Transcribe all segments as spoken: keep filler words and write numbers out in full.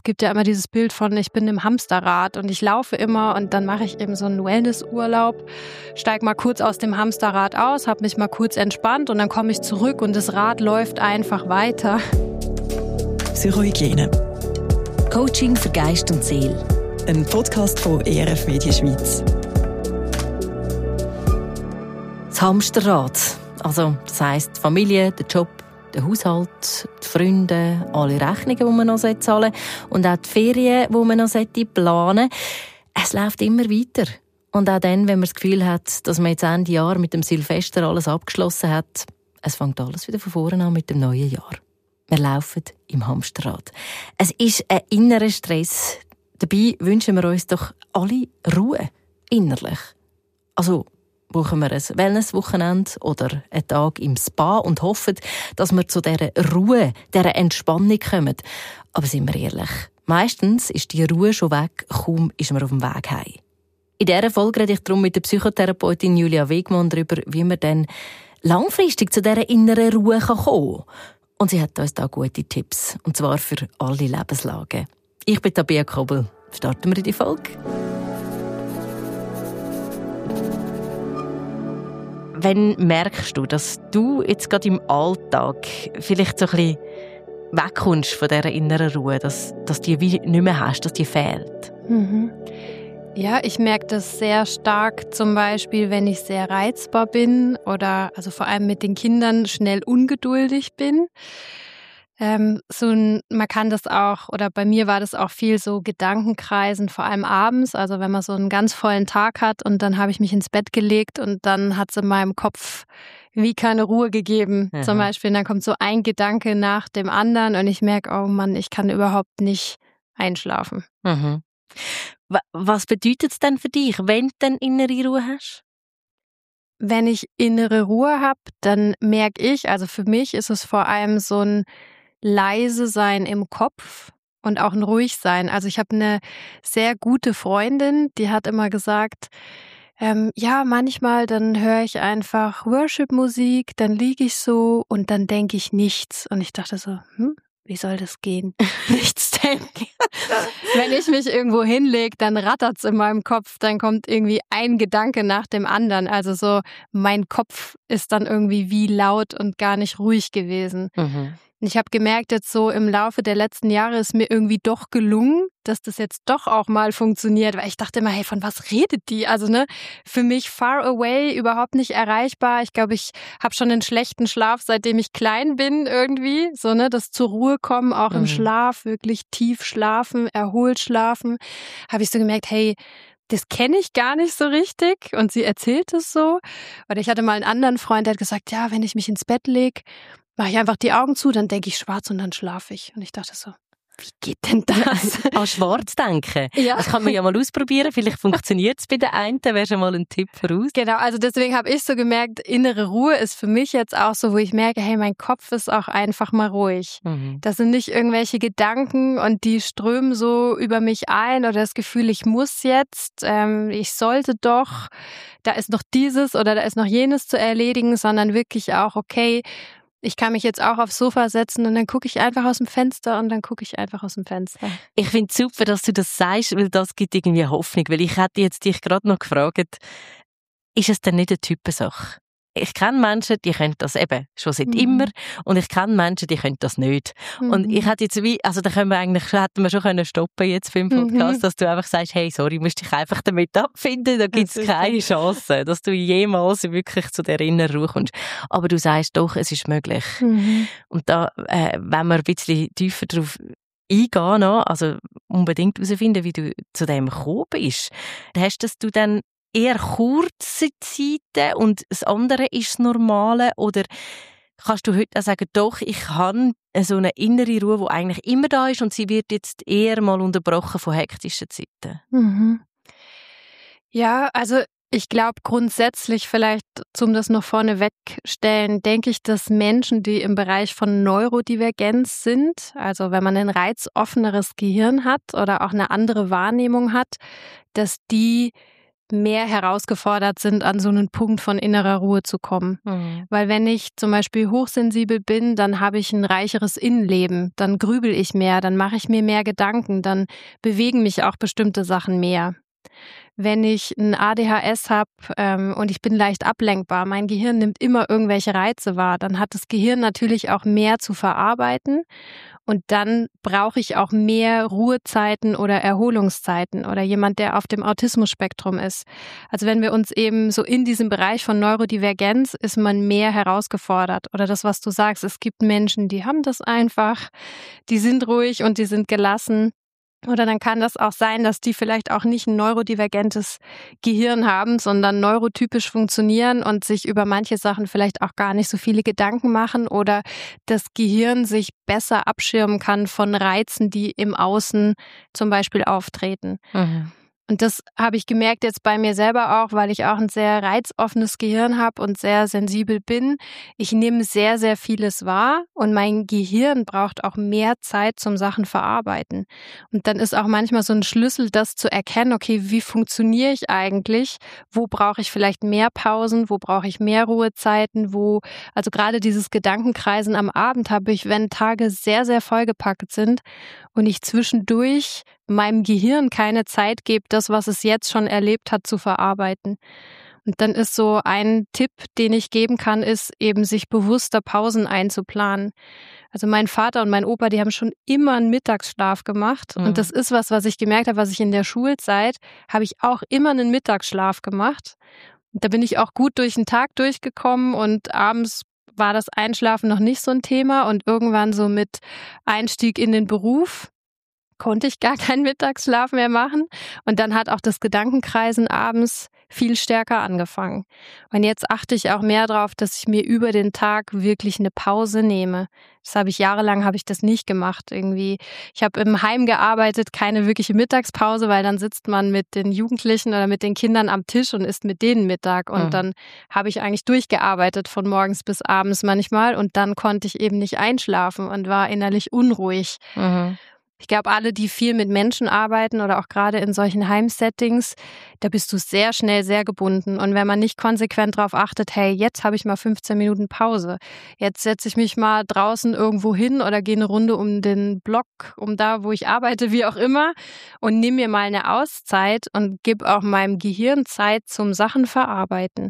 es gibt ja immer dieses Bild von, ich bin im Hamsterrad und ich laufe immer und dann mache ich eben so einen Wellnessurlaub, steige mal kurz aus dem Hamsterrad aus, habe mich mal kurz entspannt und dann komme ich zurück und das Rad läuft einfach weiter. Psychohygiene. Coaching für Geist und Seele. Ein Podcast von E R F Media Schweiz. Das Hamsterrad. Also, das heisst, die Familie, der Job, der Haushalt, die Freunde, alle Rechnungen, die man noch zahlen sollte und auch die Ferien, die man noch planen sollte. Es läuft immer weiter. Und auch dann, wenn man das Gefühl hat, dass man jetzt Ende Jahr mit dem Silvester alles abgeschlossen hat, es fängt alles wieder von vorne an mit dem neuen Jahr. Wir laufen im Hamsterrad. Es ist ein innerer Stress. Dabei wünschen wir uns doch alle Ruhe, innerlich. Also brauchen wir ein Wellness-Wochenende oder einen Tag im Spa und hoffen, dass wir zu dieser Ruhe, dieser Entspannung kommen. Aber sind wir ehrlich, meistens ist die Ruhe schon weg, kaum ist man auf dem Weg heim. In dieser Folge rede ich darum mit der Psychotherapeutin Julia Wegmann darüber, wie man dann langfristig zu dieser inneren Ruhe kommen kann. Und sie hat uns da gute Tipps, und zwar für alle Lebenslagen. Ich bin Tabea Kobel. Starten wir in die Folge. Wann merkst du, dass du jetzt gerade im Alltag vielleicht so ein bisschen wegkommst von dieser inneren Ruhe, dass, dass die wie nicht mehr hast, dass die fehlt? Mhm. Ja, ich merke das sehr stark, zum Beispiel, wenn ich sehr reizbar bin oder also vor allem mit den Kindern schnell ungeduldig bin. Ähm, so ein, man kann das auch, oder bei mir war das auch viel so Gedankenkreisen, vor allem abends, also wenn man so einen ganz vollen Tag hat und dann habe ich mich ins Bett gelegt und dann hat es in meinem Kopf wie keine Ruhe gegeben. Mhm. Zum Beispiel, und dann kommt so ein Gedanke nach dem anderen und ich merke, oh Mann, ich kann überhaupt nicht einschlafen. Mhm. Was bedeutet es denn für dich, wenn du dann innere Ruhe hast? Wenn ich innere Ruhe habe, dann merke ich, also für mich ist es vor allem so ein leise Sein im Kopf und auch ein ruhig Sein. Also ich habe eine sehr gute Freundin, die hat immer gesagt, ähm, ja, manchmal dann höre ich einfach Worship-Musik, dann liege ich so und dann denke ich nichts. Und ich dachte so, hm, wie soll das gehen? Nichts denken. Wenn ich mich irgendwo hinlege, dann rattert's in meinem Kopf, dann kommt irgendwie ein Gedanke nach dem anderen. Also so, mein Kopf ist dann irgendwie wie laut und gar nicht ruhig gewesen. Mhm. Ich habe gemerkt, jetzt so im Laufe der letzten Jahre ist mir irgendwie doch gelungen, dass das jetzt doch auch mal funktioniert, weil ich dachte immer, hey, von was redet die? Also ne, für mich far away, überhaupt nicht erreichbar. Ich glaube, ich habe schon einen schlechten Schlaf, seitdem ich klein bin irgendwie. So ne, das zur Ruhe kommen, auch mhm. im Schlaf, wirklich tief schlafen, erholt schlafen. Habe ich so gemerkt, hey, das kenne ich gar nicht so richtig und sie erzählt es so. Oder ich hatte mal einen anderen Freund, der hat gesagt, ja, wenn ich mich ins Bett lege, mache ich einfach die Augen zu, dann denke ich schwarz und dann schlafe ich. Und ich dachte so, wie geht denn das? An schwarz denken? Ja. Das kann man ja mal ausprobieren. Vielleicht funktioniert es bei den einen. Da wäre schon mal ein Tipp voraus. Genau, also deswegen habe ich so gemerkt, innere Ruhe ist für mich jetzt auch so, wo ich merke, hey, mein Kopf ist auch einfach mal ruhig. Mhm. Das sind nicht irgendwelche Gedanken und die strömen so über mich ein oder das Gefühl, ich muss jetzt, ähm, ich sollte doch, da ist noch dieses oder da ist noch jenes zu erledigen, sondern wirklich auch, okay, ich kann mich jetzt auch aufs Sofa setzen und dann gucke ich einfach aus dem Fenster und dann gucke ich einfach aus dem Fenster. Ich finde es super, dass du das sagst, weil das gibt irgendwie Hoffnung. Weil ich hätte jetzt dich gerade noch gefragt, ist es denn nicht eine Typensache? Ich kenne Menschen, die können das eben schon seit mhm. immer und ich kenne Menschen, die können das nicht. Mhm. Und ich hätte jetzt wie, also da können wir eigentlich, hätten wir schon können stoppen jetzt für den Podcast, mhm. dass du einfach sagst, hey, sorry, musst dich einfach damit abfinden, da gibt es keine Chance, dass du jemals wirklich zu der inneren Ruhe kommst. Aber du sagst doch, es ist möglich. Mhm. Und da, äh, wenn wir ein bisschen tiefer drauf eingehen, noch, also unbedingt herausfinden, wie du zu dem gekommen bist, hast das du dann eher kurze Zeiten und das andere ist das Normale? Oder kannst du heute auch sagen, doch, ich habe so eine innere Ruhe, die eigentlich immer da ist und sie wird jetzt eher mal unterbrochen von hektischen Zeiten? Mhm. Ja, also ich glaube grundsätzlich vielleicht, um das noch vorne wegstellen, denke ich, dass Menschen, die im Bereich von Neurodivergenz sind, also wenn man ein reizoffeneres Gehirn hat oder auch eine andere Wahrnehmung hat, dass die mehr herausgefordert sind, an so einen Punkt von innerer Ruhe zu kommen. Mhm. Weil wenn ich zum Beispiel hochsensibel bin, dann habe ich ein reicheres Innenleben, dann grübel ich mehr, dann mache ich mir mehr Gedanken, dann bewegen mich auch bestimmte Sachen mehr. Wenn ich ein A D H S habe ähm, und ich bin leicht ablenkbar, mein Gehirn nimmt immer irgendwelche Reize wahr, dann hat das Gehirn natürlich auch mehr zu verarbeiten und dann brauche ich auch mehr Ruhezeiten oder Erholungszeiten oder jemand, der auf dem Autismus-Spektrum ist. Also wenn wir uns eben so in diesem Bereich von Neurodivergenz ist man mehr herausgefordert oder das, was du sagst, es gibt Menschen, die haben das einfach, die sind ruhig und die sind gelassen. Oder dann kann das auch sein, dass die vielleicht auch nicht ein neurodivergentes Gehirn haben, sondern neurotypisch funktionieren und sich über manche Sachen vielleicht auch gar nicht so viele Gedanken machen oder das Gehirn sich besser abschirmen kann von Reizen, die im Außen zum Beispiel auftreten. Mhm. Und das habe ich gemerkt jetzt bei mir selber auch, weil ich auch ein sehr reizoffenes Gehirn habe und sehr sensibel bin. Ich nehme sehr, sehr vieles wahr und mein Gehirn braucht auch mehr Zeit zum Sachen verarbeiten. Und dann ist auch manchmal so ein Schlüssel, das zu erkennen, okay, wie funktioniere ich eigentlich? Wo brauche ich vielleicht mehr Pausen? Wo brauche ich mehr Ruhezeiten? Wo, also gerade dieses Gedankenkreisen am Abend habe ich, wenn Tage sehr, sehr vollgepackt sind und ich zwischendurch meinem Gehirn keine Zeit gebe, das, was es jetzt schon erlebt hat, zu verarbeiten. Und dann ist so ein Tipp, den ich geben kann, ist eben sich bewusster Pausen einzuplanen. Also mein Vater und mein Opa, die haben schon immer einen Mittagsschlaf gemacht. Mhm. Und das ist was, was ich gemerkt habe, was ich in der Schulzeit, habe ich auch immer einen Mittagsschlaf gemacht. Und da bin ich auch gut durch den Tag durchgekommen und abends war das Einschlafen noch nicht so ein Thema. Und irgendwann so mit Einstieg in den Beruf konnte ich gar keinen Mittagsschlaf mehr machen. Und dann hat auch das Gedankenkreisen abends viel stärker angefangen. Und jetzt achte ich auch mehr darauf, dass ich mir über den Tag wirklich eine Pause nehme. Das habe ich jahrelang habe ich das nicht gemacht. Irgendwie, ich habe im Heim gearbeitet, keine wirkliche Mittagspause, weil dann sitzt man mit den Jugendlichen oder mit den Kindern am Tisch und isst mit denen Mittag. Und mhm. dann habe ich eigentlich durchgearbeitet von morgens bis abends manchmal. Und dann konnte ich eben nicht einschlafen und war innerlich unruhig. Mhm. Ich glaube, alle, die viel mit Menschen arbeiten oder auch gerade in solchen Heimsettings, da bist du sehr schnell sehr gebunden. Und wenn man nicht konsequent darauf achtet, hey, jetzt habe ich mal fünfzehn Minuten Pause, jetzt setze ich mich mal draußen irgendwo hin oder gehe eine Runde um den Block, um da, wo ich arbeite, wie auch immer, und nehme mir mal eine Auszeit und gebe auch meinem Gehirn Zeit zum Sachen verarbeiten.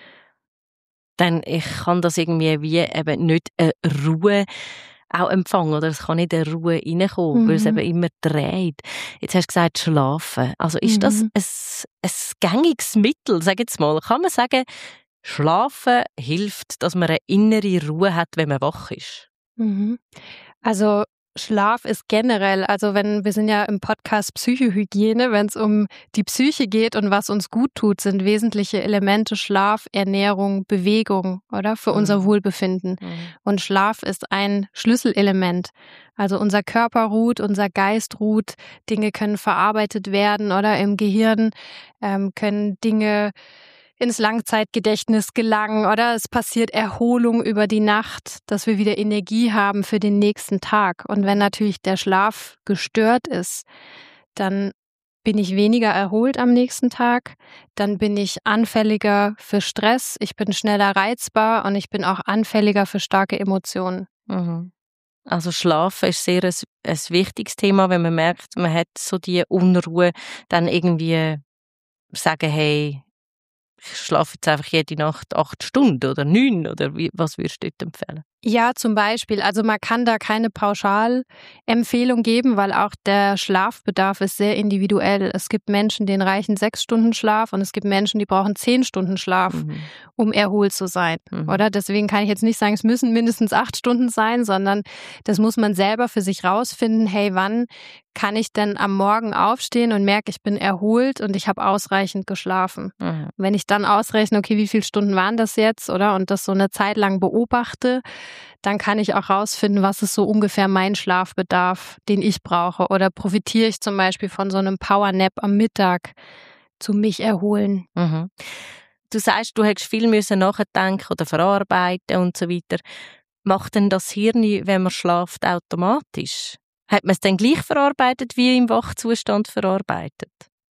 Dann ich kann das irgendwie wie eben nicht eine Ruhe auch empfangen, oder? Es kann nicht in Ruhe reinkommen, mhm. weil es eben immer dreht. Jetzt hast du gesagt, schlafen. Also ist mhm. das ein, ein gängiges Mittel, sag jetzt mal. Kann man sagen, Schlafen hilft, dass man eine innere Ruhe hat, wenn man wach ist? Mhm. Also Schlaf ist generell, also wenn wir sind ja im Podcast Psychohygiene, wenn es um die Psyche geht und was uns gut tut, sind wesentliche Elemente Schlaf, Ernährung, Bewegung, oder? Für mhm. unser Wohlbefinden. Mhm. Und Schlaf ist ein Schlüsselelement. Also unser Körper ruht, unser Geist ruht, Dinge können verarbeitet werden, oder? Im Gehirn ähm, können Dinge ins Langzeitgedächtnis gelangen, oder es passiert Erholung über die Nacht, dass wir wieder Energie haben für den nächsten Tag. Und wenn natürlich der Schlaf gestört ist, dann bin ich weniger erholt am nächsten Tag, dann bin ich anfälliger für Stress, ich bin schneller reizbar und ich bin auch anfälliger für starke Emotionen. Mhm. Also Schlafen ist sehr ein, ein wichtiges Thema, wenn man merkt, man hat so die Unruhe, dann irgendwie sagen, hey, ich schlafe jetzt einfach jede Nacht acht Stunden oder neun, oder wie, was würdest du dort empfehlen? Ja, zum Beispiel. Also man kann da keine Pauschalempfehlung geben, weil auch der Schlafbedarf ist sehr individuell. Es gibt Menschen, denen reichen sechs Stunden Schlaf und es gibt Menschen, die brauchen zehn Stunden Schlaf, mhm. um erholt zu sein. Mhm. Oder? Deswegen kann ich jetzt nicht sagen, es müssen mindestens acht Stunden sein, sondern das muss man selber für sich rausfinden. Hey, wann kann ich denn am Morgen aufstehen und merke, ich bin erholt und ich habe ausreichend geschlafen? Mhm. Wenn ich dann ausrechne, okay, wie viele Stunden waren das jetzt, oder? Und das so eine Zeit lang beobachte, dann kann ich auch rausfinden, was ist so ungefähr mein Schlafbedarf, den ich brauche. Oder profitiere ich zum Beispiel von so einem Powernap am Mittag zu mich erholen. Mhm. Du sagst, du hättest viel müssen nachdenken oder verarbeiten und so weiter. Macht denn das Hirn, wenn man schlaft, automatisch? Hat man es dann gleich verarbeitet, wie im Wachzustand verarbeitet?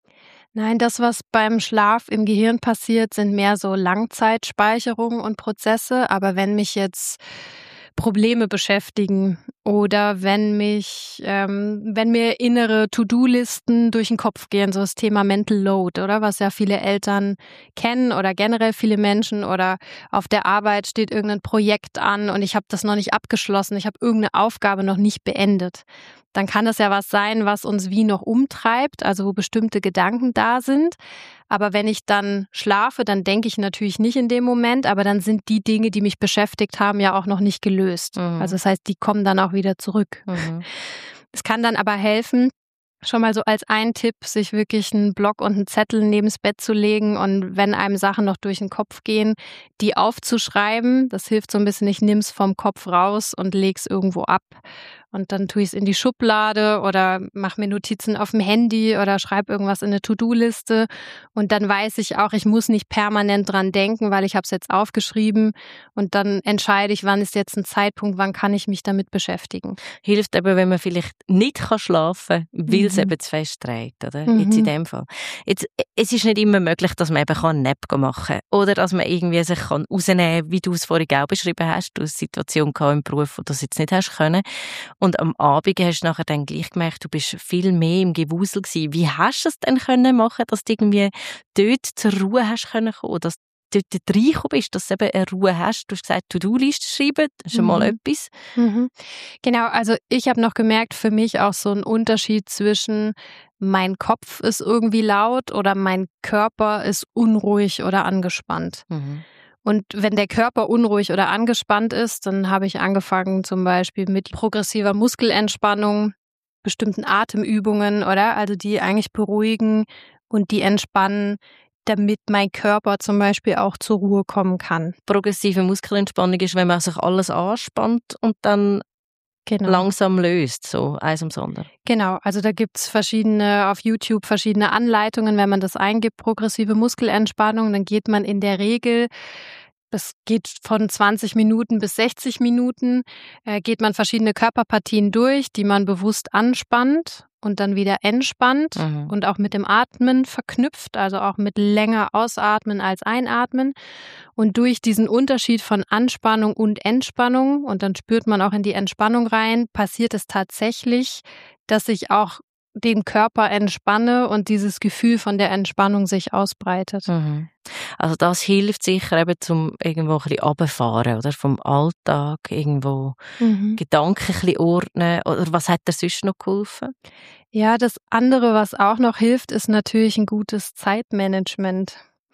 Nein, das, was beim Schlaf im Gehirn passiert, sind mehr so Langzeitspeicherungen und Prozesse. Aber wenn mich jetzt Probleme beschäftigen oder wenn mich, ähm, wenn mir innere To-Do-Listen durch den Kopf gehen, so das Thema Mental Load, oder was ja viele Eltern kennen oder generell viele Menschen, oder auf der Arbeit steht irgendein Projekt an und ich habe das noch nicht abgeschlossen, ich habe irgendeine Aufgabe noch nicht beendet. Dann kann das ja was sein, was uns wie noch umtreibt, also wo bestimmte Gedanken da sind. Aber wenn ich dann schlafe, dann denke ich natürlich nicht in dem Moment, aber dann sind die Dinge, die mich beschäftigt haben, ja auch noch nicht gelöst. Mhm. Also das heißt, die kommen dann auch wieder zurück. Mhm. Es kann dann aber helfen, schon mal so als ein Tipp, sich wirklich einen Block und einen Zettel neben's Bett zu legen und wenn einem Sachen noch durch den Kopf gehen, die aufzuschreiben. Das hilft so ein bisschen, ich nimm's vom Kopf raus und leg's irgendwo ab. Und dann tue ich es in die Schublade oder mache mir Notizen auf dem Handy oder schreibe irgendwas in eine To-Do-Liste. Und dann weiß ich auch, ich muss nicht permanent dran denken, weil ich habe es jetzt aufgeschrieben. Und dann entscheide ich, wann ist jetzt ein Zeitpunkt, wann kann ich mich damit beschäftigen. Hilft eben, wenn man vielleicht nicht kann schlafen kann, weil es mhm. eben zu fest trägt, oder? Mhm. Jetzt in dem Fall. Jetzt, es ist nicht immer möglich, dass man eben einen Nap machen kann. Oder dass man irgendwie sich kann rausnehmen kann, wie du es vorhin auch beschrieben hast. Du hast eine Situation gehabt im Beruf, wo du das jetzt nicht hast können. Und am Abend hast du nachher dann gleich gemerkt, du bist viel mehr im Gewusel gewesen. Wie hast du es denn können machen, dass du irgendwie dort zur Ruhe hast können kommen, dass du dort reingekommen bist, dass du eben eine Ruhe hast? Du hast gesagt, To-Do-Liste schreiben, das ist schon mal Mhm. etwas. Mhm. Genau, also ich habe noch gemerkt, für mich auch so ein Unterschied zwischen mein Kopf ist irgendwie laut oder mein Körper ist unruhig oder angespannt. Mhm. Und wenn der Körper unruhig oder angespannt ist, dann habe ich angefangen zum Beispiel mit progressiver Muskelentspannung, bestimmten Atemübungen, oder? Also die eigentlich beruhigen und die entspannen, damit mein Körper zum Beispiel auch zur Ruhe kommen kann. Progressive Muskelentspannung ist, wenn man sich alles anspannt und dann genau. langsam löst, so eins ums andere. Genau, also da gibt's verschiedene, auf YouTube verschiedene Anleitungen, wenn man das eingibt, progressive Muskelentspannung, dann geht man in der Regel, das geht von zwanzig Minuten bis sechzig Minuten, äh, geht man verschiedene Körperpartien durch, die man bewusst anspannt und dann wieder entspannt mhm. und auch mit dem Atmen verknüpft, also auch mit länger ausatmen als einatmen. Und durch diesen Unterschied von Anspannung und Entspannung, und dann spürt man auch in die Entspannung rein, passiert es tatsächlich, dass ich auch den Körper entspanne und dieses Gefühl von der Entspannung sich ausbreitet. Mhm. Also das hilft sicher eben zum irgendwo ein bisschen runterfahren, oder? Vom Alltag irgendwo mhm. Gedanken ein bisschen ordnen. Oder was hat dir sonst noch geholfen? Ja, das andere, was auch noch hilft, ist natürlich ein gutes Zeitmanagement.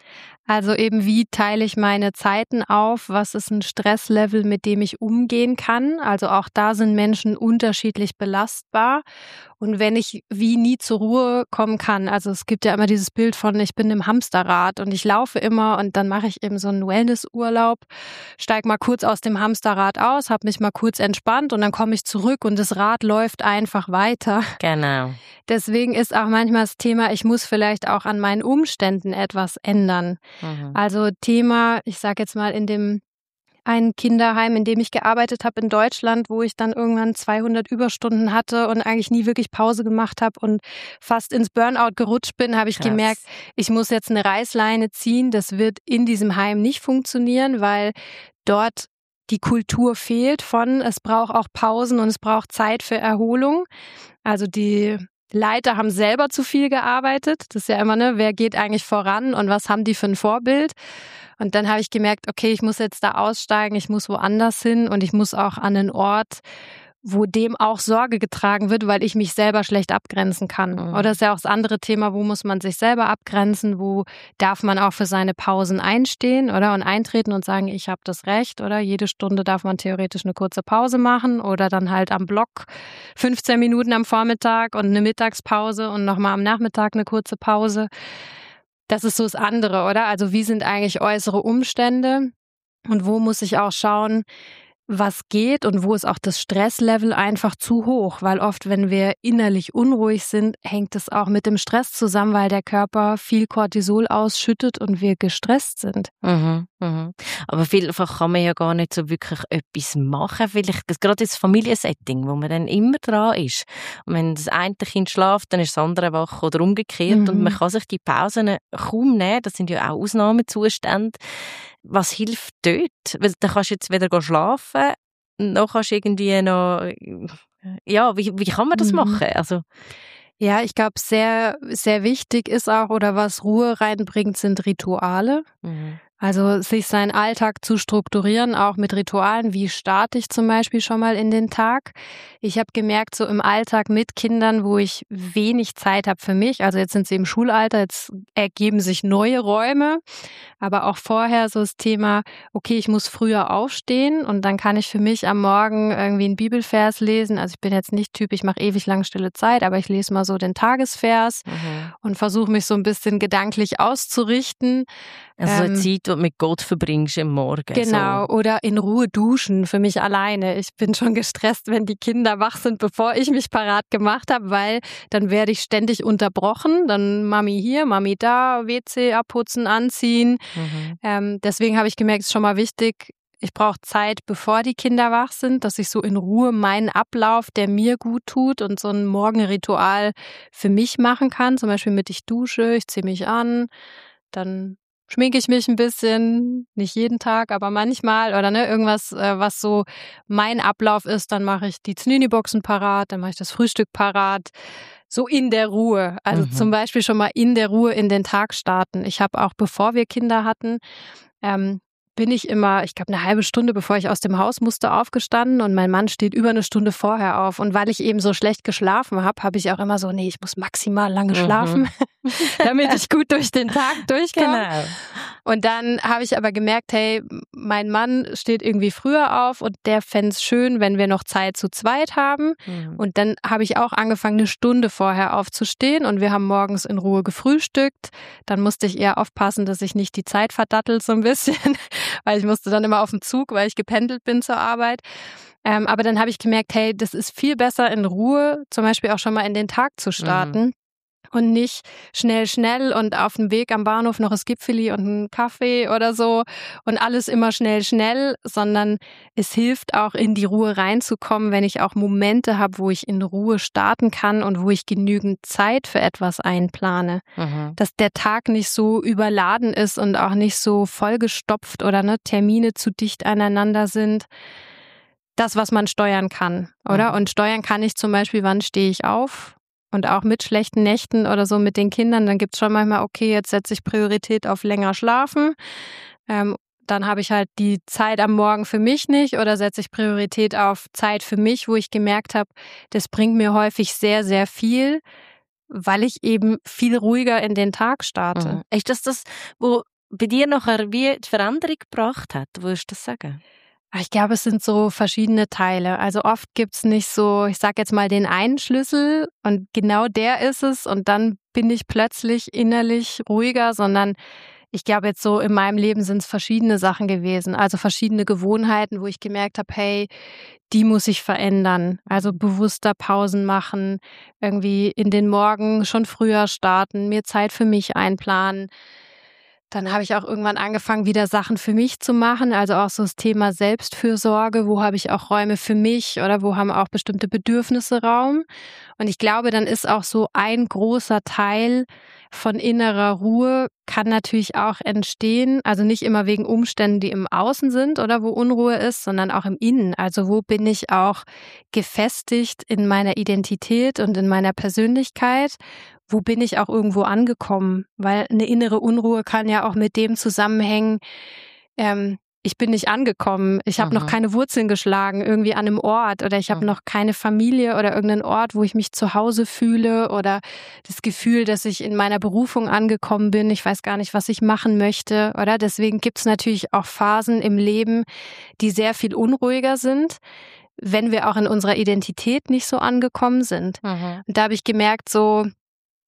Also eben, wie teile ich meine Zeiten auf? Was ist ein Stresslevel, mit dem ich umgehen kann? Also auch da sind Menschen unterschiedlich belastbar. Und wenn ich wie nie zur Ruhe kommen kann, also es gibt ja immer dieses Bild von, ich bin im Hamsterrad und ich laufe immer und dann mache ich eben so einen Wellnessurlaub, steige mal kurz aus dem Hamsterrad aus, habe mich mal kurz entspannt und dann komme ich zurück und das Rad läuft einfach weiter. Genau. Deswegen ist auch manchmal das Thema, ich muss vielleicht auch an meinen Umständen etwas ändern. Mhm. Also Thema, ich sage jetzt mal in dem ein Kinderheim, in dem ich gearbeitet habe in Deutschland, wo ich dann irgendwann zweihundert Überstunden hatte und eigentlich nie wirklich Pause gemacht habe und fast ins Burnout gerutscht bin, habe ich Krass. gemerkt, ich muss jetzt eine Reißleine ziehen. Das wird in diesem Heim nicht funktionieren, weil dort die Kultur fehlt von, es braucht auch Pausen und es braucht Zeit für Erholung. Also die Leiter haben selber zu viel gearbeitet. Das ist ja immer, ne, wer geht eigentlich voran und was haben die für ein Vorbild? Und dann habe ich gemerkt, okay, ich muss jetzt da aussteigen, ich muss woanders hin und ich muss auch an einen Ort, wo dem auch Sorge getragen wird, weil ich mich selber schlecht abgrenzen kann. Mhm. Oder ist ja auch das andere Thema, wo muss man sich selber abgrenzen, wo darf man auch für seine Pausen einstehen, oder? Und eintreten und sagen, ich habe das Recht, oder? Jede Stunde darf man theoretisch eine kurze Pause machen oder dann halt am Block fünfzehn Minuten am Vormittag und eine Mittagspause und nochmal am Nachmittag eine kurze Pause. Das ist so das andere, oder? Also wie sind eigentlich äußere Umstände und wo muss ich auch schauen, was geht und wo ist auch das Stresslevel einfach zu hoch, weil oft, wenn wir innerlich unruhig sind, hängt es auch mit dem Stress zusammen, weil der Körper viel Cortisol ausschüttet und wir gestresst sind. Mhm, mhm. Aber vielfach kann man ja gar nicht so wirklich etwas machen, vielleicht gerade das Familiensetting, wo man dann immer dran ist. Und wenn das eine Kind schläft, dann ist das andere wach oder umgekehrt mhm. und man kann sich die Pausen kaum nehmen, das sind ja auch Ausnahmezustände. Was hilft dort? Weil dann kannst du jetzt wieder schlafen, dann kannst du irgendwie noch, ja, wie, wie kann man das mhm. machen? Also ja, ich glaube, sehr, sehr wichtig ist auch, oder was Ruhe reinbringt, sind Rituale. Mhm. Also sich seinen Alltag zu strukturieren, auch mit Ritualen. Wie starte ich zum Beispiel schon mal in den Tag? Ich habe gemerkt, so im Alltag mit Kindern, wo ich wenig Zeit habe für mich, also jetzt sind sie im Schulalter, jetzt ergeben sich neue Räume, aber auch vorher so das Thema, okay, ich muss früher aufstehen und dann kann ich für mich am Morgen irgendwie einen Bibelvers lesen. Also ich bin jetzt nicht Typ, ich mache ewig lang stille Zeit, aber ich lese mal so den Tagesvers mhm. und versuche mich so ein bisschen gedanklich auszurichten. Also ähm, eine Zeit, die du mit Gott verbringst am Morgen. Genau, so. Oder in Ruhe duschen für mich alleine. Ich bin schon gestresst, wenn die Kinder wach sind, bevor ich mich parat gemacht habe, weil dann werde ich ständig unterbrochen. Dann Mami hier, Mami da, W C abputzen, anziehen. Mhm. Ähm, deswegen habe ich gemerkt, es ist schon mal wichtig, ich brauche Zeit, bevor die Kinder wach sind, dass ich so in Ruhe meinen Ablauf, der mir gut tut und so ein Morgenritual für mich machen kann. Zum Beispiel mit ich dusche, ich ziehe mich an, dann schminke ich mich ein bisschen, nicht jeden Tag, aber manchmal oder ne irgendwas, was so mein Ablauf ist, dann mache ich die Znüni-Boxen parat, dann mache ich das Frühstück parat, so in der Ruhe. Also mhm. zum Beispiel schon mal in der Ruhe in den Tag starten. Ich habe auch, bevor wir Kinder hatten, ähm, bin ich immer, ich glaube eine halbe Stunde, bevor ich aus dem Haus musste, aufgestanden und mein Mann steht über eine Stunde vorher auf. Und weil ich eben so schlecht geschlafen habe, habe ich auch immer so, nee, ich muss maximal lange schlafen, mhm. damit ich gut durch den Tag durchkomme. Genau. Und dann habe ich aber gemerkt, hey, mein Mann steht irgendwie früher auf und der fände es schön, wenn wir noch Zeit zu zweit haben. Mhm. Und dann habe ich auch angefangen, eine Stunde vorher aufzustehen und wir haben morgens in Ruhe gefrühstückt. Dann musste ich eher aufpassen, dass ich nicht die Zeit verdattelt so ein bisschen, weil ich musste dann immer auf den Zug, weil ich gependelt bin zur Arbeit. Ähm, aber dann habe ich gemerkt, hey, das ist viel besser in Ruhe, zum Beispiel auch schon mal in den Tag zu starten. Mhm. Und nicht schnell, schnell und auf dem Weg am Bahnhof noch ein Gipfeli und einen Kaffee oder so und alles immer schnell, schnell, sondern es hilft auch in die Ruhe reinzukommen, wenn ich auch Momente habe, wo ich in Ruhe starten kann und wo ich genügend Zeit für etwas einplane. Mhm. Dass der Tag nicht so überladen ist und auch nicht so vollgestopft oder ne, Termine zu dicht aneinander sind. Das, was man steuern kann, oder? Mhm. Und steuern kann ich zum Beispiel, wann stehe ich auf? Und auch mit schlechten Nächten oder so mit den Kindern, dann gibt es schon manchmal, okay, jetzt setze ich Priorität auf länger schlafen. Ähm, dann habe ich halt die Zeit am Morgen für mich nicht oder setze ich Priorität auf Zeit für mich, wo ich gemerkt habe, das bringt mir häufig sehr, sehr viel, weil ich eben viel ruhiger in den Tag starte. Mhm. Ist das das, wo bei dir nachher wie die Veränderung gebracht hat? Würdest du das sagen? Ich glaube, es sind so verschiedene Teile. Also oft gibt's nicht so, ich sag jetzt mal den einen Schlüssel und genau der ist es und dann bin ich plötzlich innerlich ruhiger, sondern ich glaube jetzt so in meinem Leben sind es verschiedene Sachen gewesen. Also verschiedene Gewohnheiten, wo ich gemerkt habe, hey, die muss ich verändern. Also bewusster Pausen machen, irgendwie in den Morgen schon früher starten, mir Zeit für mich einplanen. Dann habe ich auch irgendwann angefangen, wieder Sachen für mich zu machen, also auch so das Thema Selbstfürsorge, wo habe ich auch Räume für mich oder wo haben auch bestimmte Bedürfnisse Raum. Und ich glaube, dann ist auch so ein großer Teil von innerer Ruhe kann natürlich auch entstehen, also nicht immer wegen Umständen, die im Außen sind oder wo Unruhe ist, sondern auch im Innen. Also wo bin ich auch gefestigt in meiner Identität und in meiner Persönlichkeit? Wo bin ich auch irgendwo angekommen? Weil eine innere Unruhe kann ja auch mit dem zusammenhängen, ähm, ich bin nicht angekommen, ich habe noch keine Wurzeln geschlagen irgendwie an einem Ort oder ich habe mhm. noch keine Familie oder irgendeinen Ort, wo ich mich zu Hause fühle oder das Gefühl, dass ich in meiner Berufung angekommen bin, ich weiß gar nicht, was ich machen möchte, oder? Deswegen gibt es natürlich auch Phasen im Leben, die sehr viel unruhiger sind, wenn wir auch in unserer Identität nicht so angekommen sind. Mhm. Und da habe ich gemerkt, so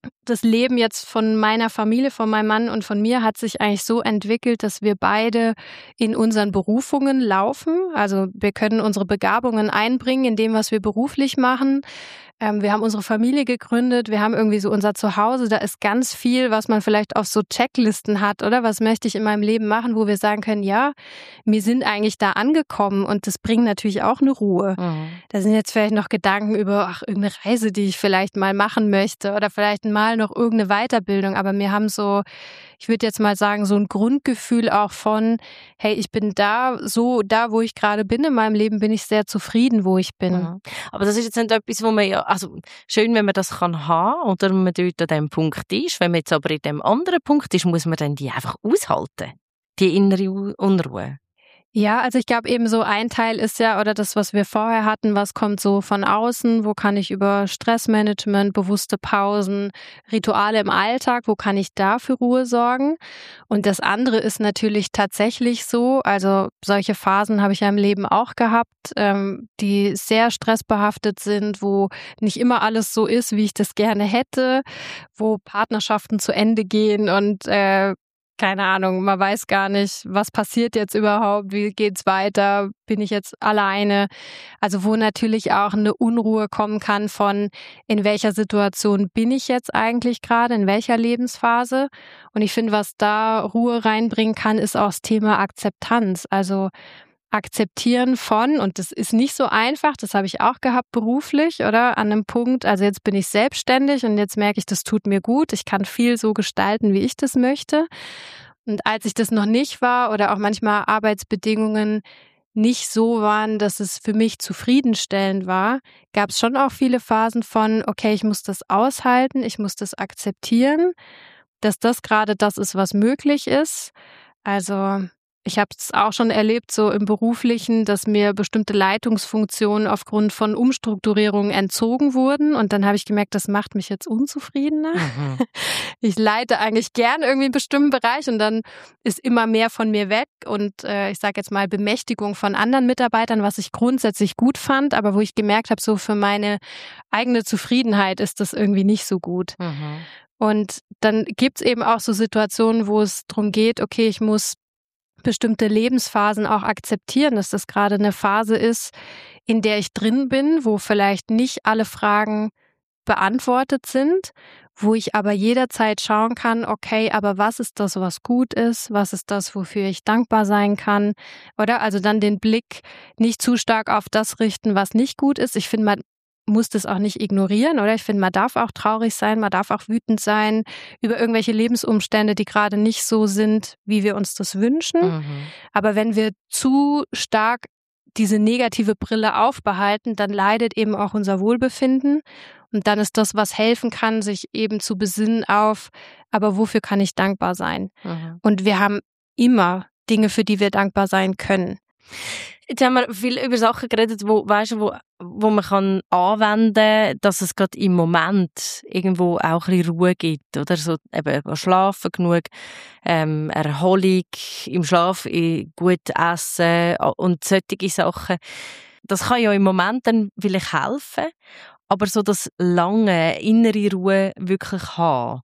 das Leben jetzt von meiner Familie, von meinem Mann und von mir hat sich eigentlich so entwickelt, dass wir beide in unseren Berufungen laufen. Also wir können unsere Begabungen einbringen in dem, was wir beruflich machen. Ähm, wir haben unsere Familie gegründet, wir haben irgendwie so unser Zuhause. Da ist ganz viel, was man vielleicht auf so Checklisten hat, oder? Was möchte ich in meinem Leben machen, wo wir sagen können, ja, wir sind eigentlich da angekommen und das bringt natürlich auch eine Ruhe. Mhm. Da sind jetzt vielleicht noch Gedanken über, ach, irgendeine Reise, die ich vielleicht mal machen möchte oder vielleicht mal noch irgendeine Weiterbildung. Aber wir haben so, ich würde jetzt mal sagen, so ein Grundgefühl auch von, hey, ich bin da, so da, wo ich gerade bin in meinem Leben, bin ich sehr zufrieden, wo ich bin. Mhm. Aber das ist jetzt nicht etwas, wo man ja, also schön, wenn man das kann haben oder man dort an dem Punkt ist. Wenn man jetzt aber in dem anderen Punkt ist, muss man dann die einfach aushalten, die innere Unruhe. Ja, also ich glaube eben so ein Teil ist ja, oder das, was wir vorher hatten, was kommt so von außen, wo kann ich über Stressmanagement, bewusste Pausen, Rituale im Alltag, wo kann ich da für Ruhe sorgen? Und das andere ist natürlich tatsächlich so, also solche Phasen habe ich ja im Leben auch gehabt, ähm, die sehr stressbehaftet sind, wo nicht immer alles so ist, wie ich das gerne hätte, wo Partnerschaften zu Ende gehen und äh, keine Ahnung, man weiß gar nicht, was passiert jetzt überhaupt, wie geht's weiter, bin ich jetzt alleine? Also wo natürlich auch eine Unruhe kommen kann von, in welcher Situation bin ich jetzt eigentlich gerade, in welcher Lebensphase? Und ich finde, was da Ruhe reinbringen kann, ist auch das Thema Akzeptanz. Also Akzeptieren von, und das ist nicht so einfach, das habe ich auch gehabt beruflich, oder? An einem Punkt, also jetzt bin ich selbstständig und jetzt merke ich, das tut mir gut, ich kann viel so gestalten, wie ich das möchte. Und als ich das noch nicht war oder auch manchmal Arbeitsbedingungen nicht so waren, dass es für mich zufriedenstellend war, gab es schon auch viele Phasen von, okay, ich muss das aushalten, ich muss das akzeptieren, dass das gerade das ist, was möglich ist. Also ich habe es auch schon erlebt, so im Beruflichen, dass mir bestimmte Leitungsfunktionen aufgrund von Umstrukturierungen entzogen wurden. Und dann habe ich gemerkt, das macht mich jetzt unzufriedener. Mhm. Ich leite eigentlich gern irgendwie einen bestimmten Bereich und dann ist immer mehr von mir weg. Und äh, ich sage jetzt mal Bemächtigung von anderen Mitarbeitern, was ich grundsätzlich gut fand, aber wo ich gemerkt habe, so für meine eigene Zufriedenheit ist das irgendwie nicht so gut. Mhm. Und dann gibt's eben auch so Situationen, wo es darum geht, okay, ich muss bestimmte Lebensphasen auch akzeptieren, dass das gerade eine Phase ist, in der ich drin bin, wo vielleicht nicht alle Fragen beantwortet sind, wo ich aber jederzeit schauen kann, okay, aber was ist das, was gut ist? Was ist das, wofür ich dankbar sein kann? Oder also dann den Blick nicht zu stark auf das richten, was nicht gut ist. Ich finde, man muss das auch nicht ignorieren, oder? Ich finde, man darf auch traurig sein, man darf auch wütend sein über irgendwelche Lebensumstände, die gerade nicht so sind, wie wir uns das wünschen. Mhm. Aber wenn wir zu stark diese negative Brille aufbehalten, dann leidet eben auch unser Wohlbefinden. Und dann ist das, was helfen kann, sich eben zu besinnen auf, aber wofür kann ich dankbar sein? Mhm. Und wir haben immer Dinge, für die wir dankbar sein können. Jetzt haben wir viel über Sachen geredet, wo, weißt du, wo, wo man kann anwenden kann, dass es gerade im Moment irgendwo auch ein bisschen Ruhe gibt, oder? So eben schlafen genug, ähm, Erholung im Schlaf, gut essen und solche Sachen. Das kann ja im Moment dann vielleicht helfen, aber so das lange innere Ruhe wirklich haben.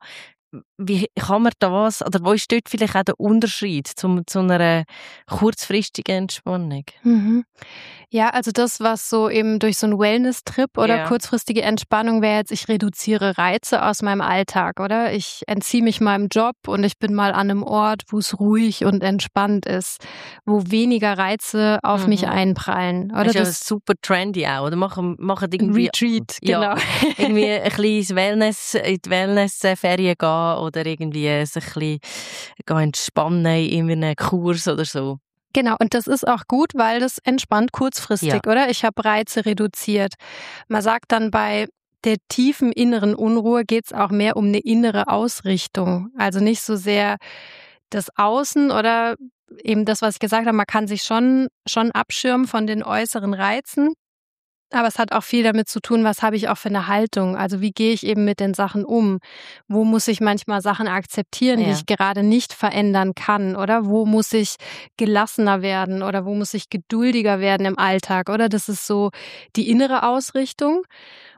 Wie kann man das, oder wo ist dort vielleicht auch der Unterschied zu, zu einer kurzfristigen Entspannung? Mhm. Ja, also das, was so eben durch so einen Wellness-Trip oder yeah. kurzfristige Entspannung wäre jetzt, ich reduziere Reize aus meinem Alltag, oder? Ich entziehe mich meinem Job und ich bin mal an einem Ort, wo es ruhig und entspannt ist, wo weniger Reize auf mhm. mich einprallen. Oder? Das ist ja das super trendy auch, oder? Machen, machen irgendwie... Retreat, ja, genau. irgendwie ein kleines Wellness, in die Wellness-Ferien gehen oder irgendwie sich ein bisschen entspannen in einem Kurs oder so. Genau, und das ist auch gut, weil das entspannt kurzfristig, ja. oder? Ich habe Reize reduziert. Man sagt dann, bei der tiefen inneren Unruhe geht es auch mehr um eine innere Ausrichtung. Also nicht so sehr das Außen oder eben das, was ich gesagt habe, man kann sich schon, schon abschirmen von den äußeren Reizen. Aber es hat auch viel damit zu tun, was habe ich auch für eine Haltung? Also wie gehe ich eben mit den Sachen um? Wo muss ich manchmal Sachen akzeptieren, ja. die ich gerade nicht verändern kann? Oder wo muss ich gelassener werden? Oder wo muss ich geduldiger werden im Alltag? Oder das ist so die innere Ausrichtung.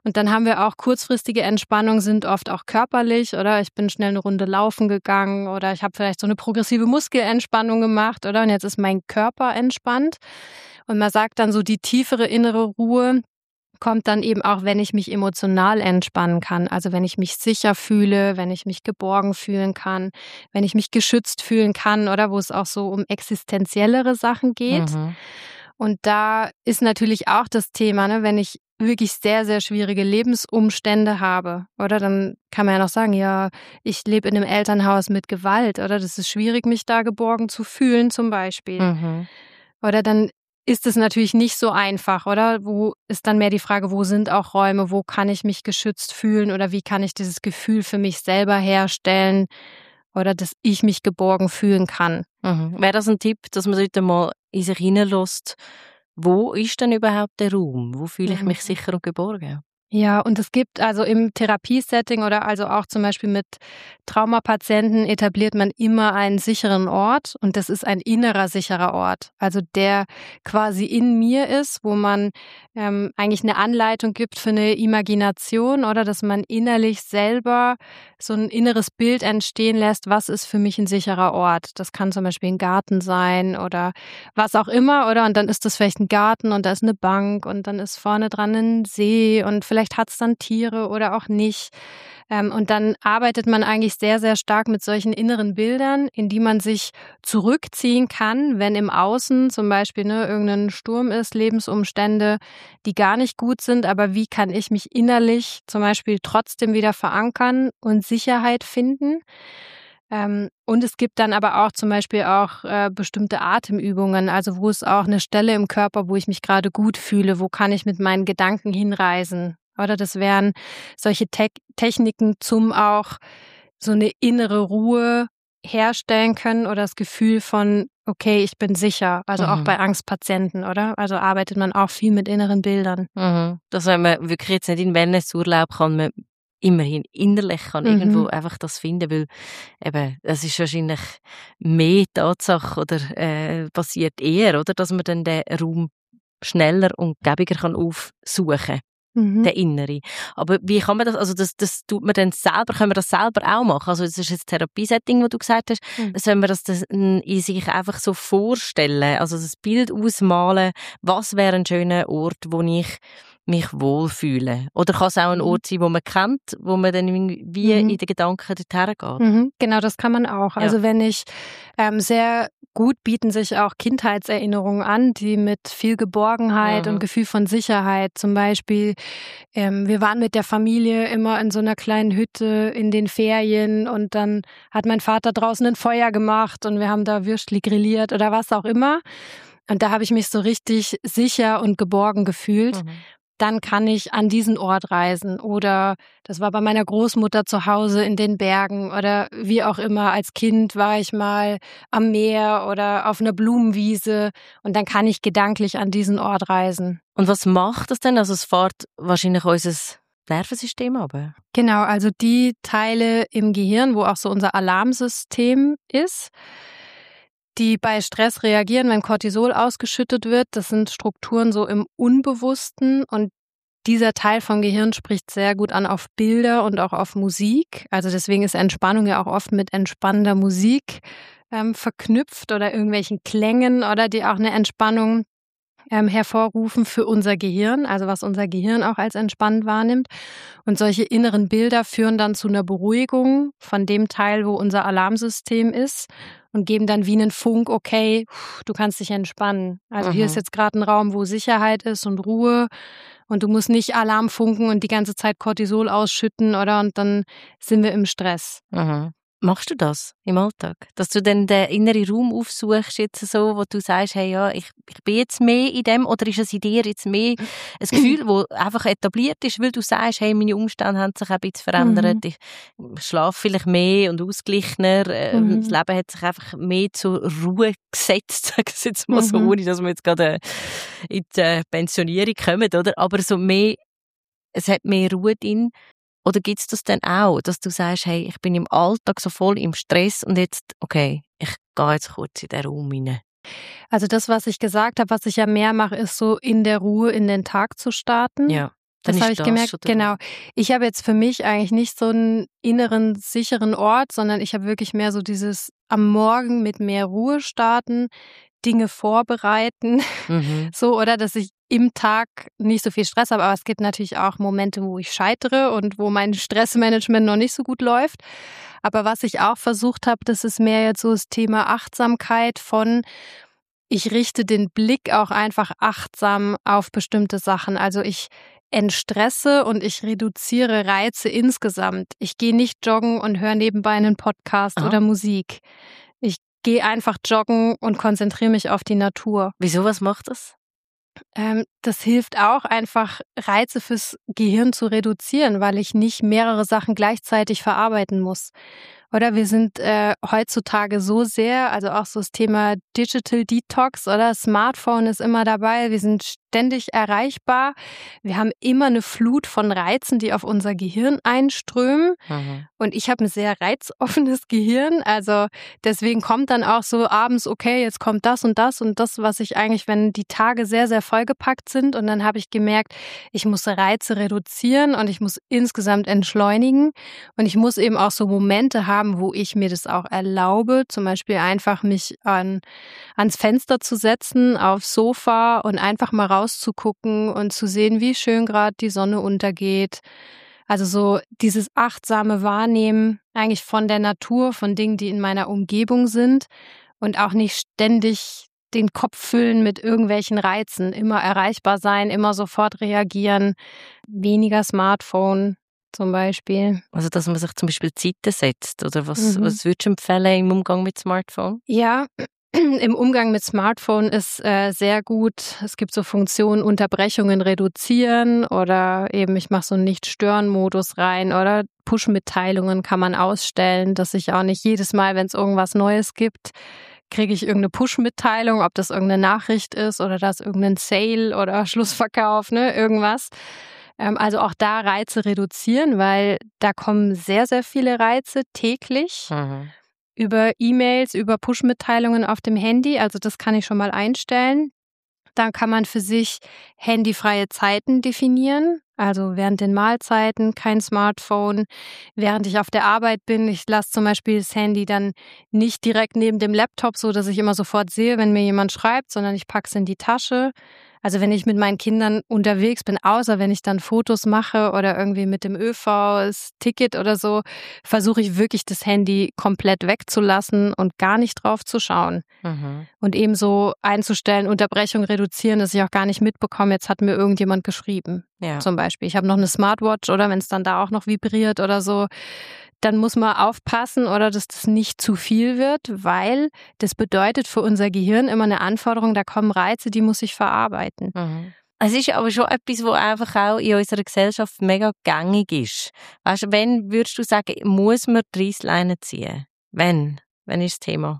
Und dann haben wir auch kurzfristige Entspannungen, sind oft auch körperlich, oder? Ich bin schnell eine Runde laufen gegangen oder ich habe vielleicht so eine progressive Muskelentspannung gemacht, oder? Und jetzt ist mein Körper entspannt. Und man sagt dann so, die tiefere innere Ruhe kommt dann eben auch, wenn ich mich emotional entspannen kann. Also wenn ich mich sicher fühle, wenn ich mich geborgen fühlen kann, wenn ich mich geschützt fühlen kann, oder wo es auch so um existenziellere Sachen geht. Mhm. Und da ist natürlich auch das Thema, ne, wenn ich wirklich sehr, sehr schwierige Lebensumstände habe, oder dann kann man ja noch sagen, ja, ich lebe in einem Elternhaus mit Gewalt, oder das ist schwierig, mich da geborgen zu fühlen zum Beispiel. Mhm. Oder dann ist es natürlich nicht so einfach, oder? Wo ist dann mehr die Frage, wo sind auch Räume, wo kann ich mich geschützt fühlen oder wie kann ich dieses Gefühl für mich selber herstellen oder dass ich mich geborgen fühlen kann. Mhm. Wäre das ein Tipp, dass man dort mal in sich hineinlässt, wo ist denn überhaupt der Raum? Wo fühle ich Mhm. mich sicher und geborgen? Ja, und es gibt also im Therapiesetting oder also auch zum Beispiel mit Traumapatienten etabliert man immer einen sicheren Ort und das ist ein innerer sicherer Ort, also der quasi in mir ist, wo man ähm, eigentlich eine Anleitung gibt für eine Imagination oder dass man innerlich selber so ein inneres Bild entstehen lässt, was ist für mich ein sicherer Ort. Das kann zum Beispiel ein Garten sein oder was auch immer, oder? Und dann ist das vielleicht ein Garten und da ist eine Bank und dann ist vorne dran ein See und vielleicht hat es dann Tiere oder auch nicht. Ähm, und dann arbeitet man eigentlich sehr, sehr stark mit solchen inneren Bildern, in die man sich zurückziehen kann, wenn im Außen zum Beispiel ne, irgendein Sturm ist, Lebensumstände, die gar nicht gut sind. Aber wie kann ich mich innerlich zum Beispiel trotzdem wieder verankern und Sicherheit finden? Ähm, und es gibt dann aber auch zum Beispiel auch äh, bestimmte Atemübungen, also wo es auch eine Stelle im Körper, wo ich mich gerade gut fühle, wo kann ich mit meinen Gedanken hinreisen. Oder das wären solche Te- Techniken zum auch so eine innere Ruhe herstellen können oder das Gefühl von, okay, ich bin sicher. Also auch Mhm. bei Angstpatienten, oder? Also arbeitet man auch viel mit inneren Bildern. Mhm. Dass wenn man wirklich jetzt nicht in Wellnessurlaub kann, man immerhin innerlich kann Mhm. irgendwo einfach das finden, weil eben, es ist wahrscheinlich mehr Tatsache oder äh, passiert eher, oder, dass man dann den Raum schneller und gäbiger kann aufsuchen kann. Mhm. Der Innere. Aber wie kann man das, also das, das tut man dann selber, können wir das selber auch machen? Also das ist jetzt ein Therapiesetting, wo du gesagt hast, Mhm. sollen wir das, das in sich einfach so vorstellen, also das Bild ausmalen, was wäre ein schöner Ort, wo ich mich wohlfühle? Oder kann es auch ein Mhm. Ort sein, wo man kennt, wo man dann irgendwie wie Mhm. in den Gedanken dorthin geht? Mhm, genau, das kann man auch. Ja. Also wenn ich ähm, sehr gut bieten sich auch Kindheitserinnerungen an, die mit viel Geborgenheit Mhm. und Gefühl von Sicherheit, zum Beispiel, ähm, wir waren mit der Familie immer in so einer kleinen Hütte in den Ferien und dann hat mein Vater draußen ein Feuer gemacht und wir haben da Würstli grilliert oder was auch immer. Und da habe ich mich so richtig sicher und geborgen gefühlt. Mhm. Dann kann ich an diesen Ort reisen. Oder das war bei meiner Großmutter zu Hause in den Bergen oder wie auch immer. Als Kind war ich mal am Meer oder auf einer Blumenwiese und dann kann ich gedanklich an diesen Ort reisen. Und was macht das denn? Also es fährt wahrscheinlich unser Nervensystem runter. Genau, also die Teile im Gehirn, wo auch so unser Alarmsystem ist, die bei Stress reagieren, wenn Cortisol ausgeschüttet wird. Das sind Strukturen so im Unbewussten und dieser Teil vom Gehirn spricht sehr gut an auf Bilder und auch auf Musik. Also deswegen ist Entspannung ja auch oft mit entspannender Musik ähm, verknüpft oder irgendwelchen Klängen oder die auch eine Entspannung ähm, hervorrufen für unser Gehirn, also was unser Gehirn auch als entspannt wahrnimmt. Und solche inneren Bilder führen dann zu einer Beruhigung von dem Teil, wo unser Alarmsystem ist und geben dann wie einen Funk, okay, du kannst dich entspannen. Also hier Mhm. ist jetzt gerade ein Raum, wo Sicherheit ist und Ruhe und du musst nicht Alarm funken und die ganze Zeit Cortisol ausschütten, oder? Und dann sind wir im Stress. Mhm. Machst du das im Alltag? Dass du dann den inneren Raum aufsuchst, jetzt so, wo du sagst, hey, ja, ich, ich bin jetzt mehr in dem, oder ist es in dir jetzt mehr ein Gefühl, das einfach etabliert ist, weil du sagst, hey, meine Umstände haben sich ein bisschen verändert, ich schlafe vielleicht mehr und ausgeglichener, äh, Mhm. das Leben hat sich einfach mehr zur Ruhe gesetzt, sag ich jetzt mal so, Mhm. ohne dass wir jetzt gerade in die äh, Pensionierung kommen, oder? Aber so mehr, es hat mehr Ruhe drin. Oder gibt es das dann auch, dass du sagst, hey, ich bin im Alltag so voll im Stress und jetzt, okay, ich gehe jetzt kurz in den Raum rein? Also das, was ich gesagt habe, was ich ja mehr mache, ist so in der Ruhe in den Tag zu starten. Ja. Das habe ich das gemerkt, genau. Ich habe jetzt für mich eigentlich nicht so einen inneren, sicheren Ort, sondern ich habe wirklich mehr so dieses am Morgen mit mehr Ruhe starten, Dinge vorbereiten, Mhm. so, oder dass ich im Tag nicht so viel Stress habe. Aber es gibt natürlich auch Momente, wo ich scheitere und wo mein Stressmanagement noch nicht so gut läuft. Aber was ich auch versucht habe, das ist mehr jetzt so das Thema Achtsamkeit von, ich richte den Blick auch einfach achtsam auf bestimmte Sachen. Also ich entstresse und ich reduziere Reize insgesamt. Ich gehe nicht joggen und höre nebenbei einen Podcast Aha. oder Musik. Ich gehe einfach joggen und konzentriere mich auf die Natur. Wieso, was macht das? Ähm, das hilft auch einfach, Reize fürs Gehirn zu reduzieren, weil ich nicht mehrere Sachen gleichzeitig verarbeiten muss. Oder wir sind äh, heutzutage so sehr, also auch so das Thema Digital Detox, oder Smartphone ist immer dabei, wir sind ständig erreichbar. Wir haben immer eine Flut von Reizen, die auf unser Gehirn einströmen. Mhm. Und ich habe ein sehr reizoffenes Gehirn, also deswegen kommt dann auch so abends, okay, jetzt kommt das und das und das, was ich eigentlich, wenn die Tage sehr, sehr vollgepackt sind, und dann habe ich gemerkt, ich muss Reize reduzieren und ich muss insgesamt entschleunigen und ich muss eben auch so Momente haben, wo ich mir das auch erlaube, zum Beispiel einfach mich an, ans Fenster zu setzen, aufs Sofa und einfach mal rauszugucken und zu sehen, wie schön gerade die Sonne untergeht. Also so dieses achtsame Wahrnehmen eigentlich von der Natur, von Dingen, die in meiner Umgebung sind und auch nicht ständig den Kopf füllen mit irgendwelchen Reizen, immer erreichbar sein, immer sofort reagieren, weniger Smartphone zum Beispiel. Also, dass man sich zum Beispiel Zeiten setzt, oder was, Mhm. was würdest du empfehlen im Umgang mit Smartphone? Ja, im Umgang mit Smartphone ist äh, sehr gut. Es gibt so Funktionen, Unterbrechungen reduzieren oder eben ich mache so einen Nicht-Stören-Modus rein oder Push-Mitteilungen kann man ausstellen, dass ich auch nicht jedes Mal, wenn es irgendwas Neues gibt, kriege ich irgendeine Push-Mitteilung, ob das irgendeine Nachricht ist oder das irgendein Sale oder Schlussverkauf, ne, irgendwas. Ähm, also auch da Reize reduzieren, weil da kommen sehr, sehr viele Reize täglich. Mhm. Über E-Mails, über Push-Mitteilungen auf dem Handy. Also das kann ich schon mal einstellen. Dann kann man für sich handyfreie Zeiten definieren. Also während den Mahlzeiten kein Smartphone. Während ich auf der Arbeit bin, ich lasse zum Beispiel das Handy dann nicht direkt neben dem Laptop, so dass ich immer sofort sehe, wenn mir jemand schreibt, sondern ich packe es in die Tasche. Also wenn ich mit meinen Kindern unterwegs bin, außer wenn ich dann Fotos mache oder irgendwie mit dem ÖV, das Ticket oder so, versuche ich wirklich das Handy komplett wegzulassen und gar nicht drauf zu schauen. Mhm. Und eben so einzustellen, Unterbrechung reduzieren, dass ich auch gar nicht mitbekomme, jetzt hat mir irgendjemand geschrieben. Ja. Zum Beispiel. Ich habe noch eine Smartwatch oder wenn es dann da auch noch vibriert oder so, dann muss man aufpassen oder dass das nicht zu viel wird, weil das bedeutet für unser Gehirn immer eine Anforderung, da kommen Reize, die muss ich verarbeiten. Mhm. Es ist aber schon etwas, was einfach auch in unserer Gesellschaft mega gängig ist. Weißt du, wenn würdest du sagen, muss man die Reissleine ziehen? Wenn? Wenn ist das Thema?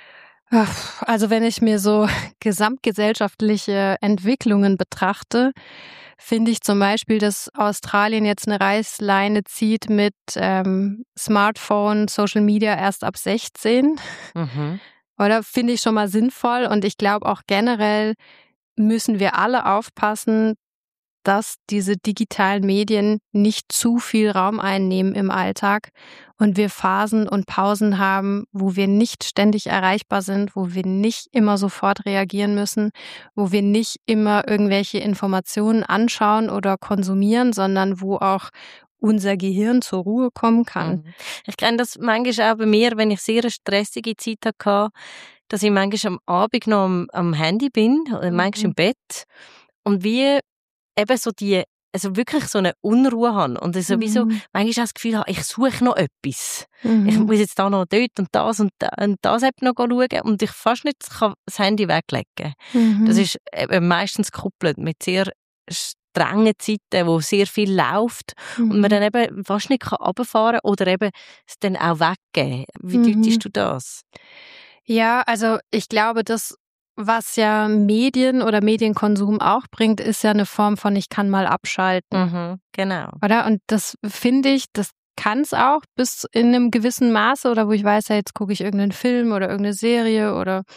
Also wenn ich mir so gesamtgesellschaftliche Entwicklungen betrachte, finde ich zum Beispiel, dass Australien jetzt eine Reißleine zieht mit ähm, Smartphone, Social Media erst ab sechzehn. Mhm. Oder finde ich schon mal sinnvoll. Und ich glaube auch generell müssen wir alle aufpassen, dass diese digitalen Medien nicht zu viel Raum einnehmen im Alltag und wir Phasen und Pausen haben, wo wir nicht ständig erreichbar sind, wo wir nicht immer sofort reagieren müssen, wo wir nicht immer irgendwelche Informationen anschauen oder konsumieren, sondern wo auch unser Gehirn zur Ruhe kommen kann. Mhm. Ich kenne das manchmal auch bei mir, wenn ich sehr eine stressige Zeit hatte, dass ich manchmal am Abend noch am, am Handy bin, oder manchmal im Bett und wie eben so die, also wirklich so eine Unruhe habe und sowieso Mhm. manchmal das Gefühl habe, ich suche noch etwas. Mhm. Ich muss jetzt da noch dort und das und, da, und das eben noch schauen und ich fast nicht kann das Handy weglegen. Mhm. Das ist eben meistens gekoppelt mit sehr strengen Zeiten, wo sehr viel läuft Mhm. und man dann eben fast nicht runterfahren kann oder eben es dann auch weggeben. Wie Mhm. deutest du das? Ja, also ich glaube, das, was ja Medien oder Medienkonsum auch bringt, ist ja eine Form von ich kann mal abschalten, Mhm, genau. oder? Und das finde ich, das kann es auch bis in einem gewissen Maße oder wo ich weiß, ja, jetzt gucke ich irgendeinen Film oder irgendeine Serie oder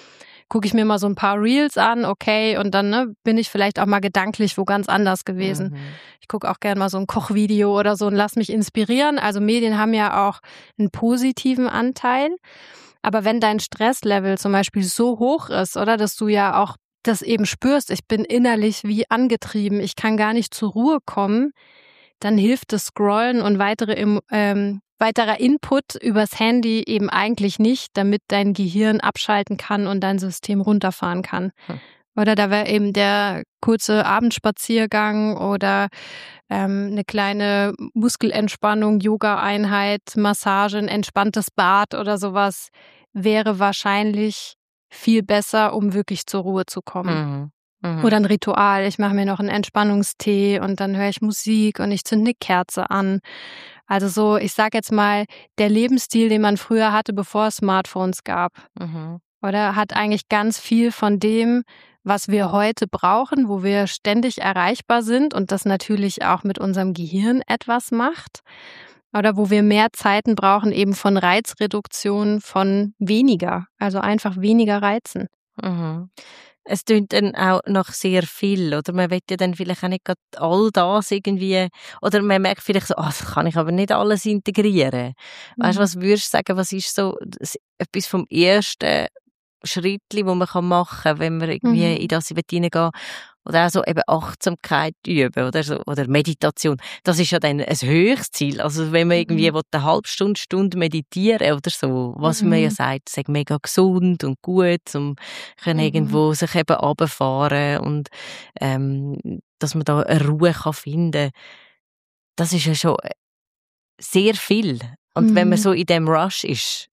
gucke ich mir mal so ein paar Reels an, okay, und dann ne, bin ich vielleicht auch mal gedanklich wo ganz anders gewesen. Mhm. Ich gucke auch gerne mal so ein Kochvideo oder so und lass mich inspirieren. Also Medien haben ja auch einen positiven Anteil. Aber wenn dein Stresslevel zum Beispiel so hoch ist, oder, dass du ja auch das eben spürst, ich bin innerlich wie angetrieben, ich kann gar nicht zur Ruhe kommen, dann hilft das Scrollen und weitere ähm, weiterer Input übers Handy eben eigentlich nicht, damit dein Gehirn abschalten kann und dein System runterfahren kann. Hm. Oder da wäre eben der kurze Abendspaziergang oder ähm, eine kleine Muskelentspannung, Yoga-Einheit, Massage, ein entspanntes Bad oder sowas wäre wahrscheinlich viel besser, um wirklich zur Ruhe zu kommen. Mhm. Mhm. Oder ein Ritual. Ich mache mir noch einen Entspannungstee und dann höre ich Musik und ich zünde eine Kerze an. Also so, ich sag jetzt mal, der Lebensstil, den man früher hatte, bevor es Smartphones gab. Mhm. Oder hat eigentlich ganz viel von dem, was wir heute brauchen, wo wir ständig erreichbar sind und das natürlich auch mit unserem Gehirn etwas macht. Oder wo wir mehr Zeiten brauchen, eben von Reizreduktion, von weniger, also einfach weniger Reizen. Mhm. Es tönt dann auch nach sehr viel, oder? Man will ja dann vielleicht auch nicht gerade all das irgendwie, oder man merkt vielleicht so, ah, oh, das kann ich aber nicht alles integrieren. Mhm. Weißt du, was würdest du sagen, was ist so das, etwas vom ersten Schrittli, wo man machen kann, wenn man irgendwie mhm. in das hineingehen. Oder auch so eben Achtsamkeit üben oder so, oder Meditation. Das ist ja dann ein höchstes Ziel. Also wenn man irgendwie mhm. eine halbe Stunde, Stunde meditieren oder so, was mhm. man ja sagt, ist mega gesund und gut, um können mhm. irgendwo sich eben runterfahren und ähm, dass man da eine Ruhe kann finden. Das ist ja schon sehr viel. Und mhm. wenn man so in dem Rush ist,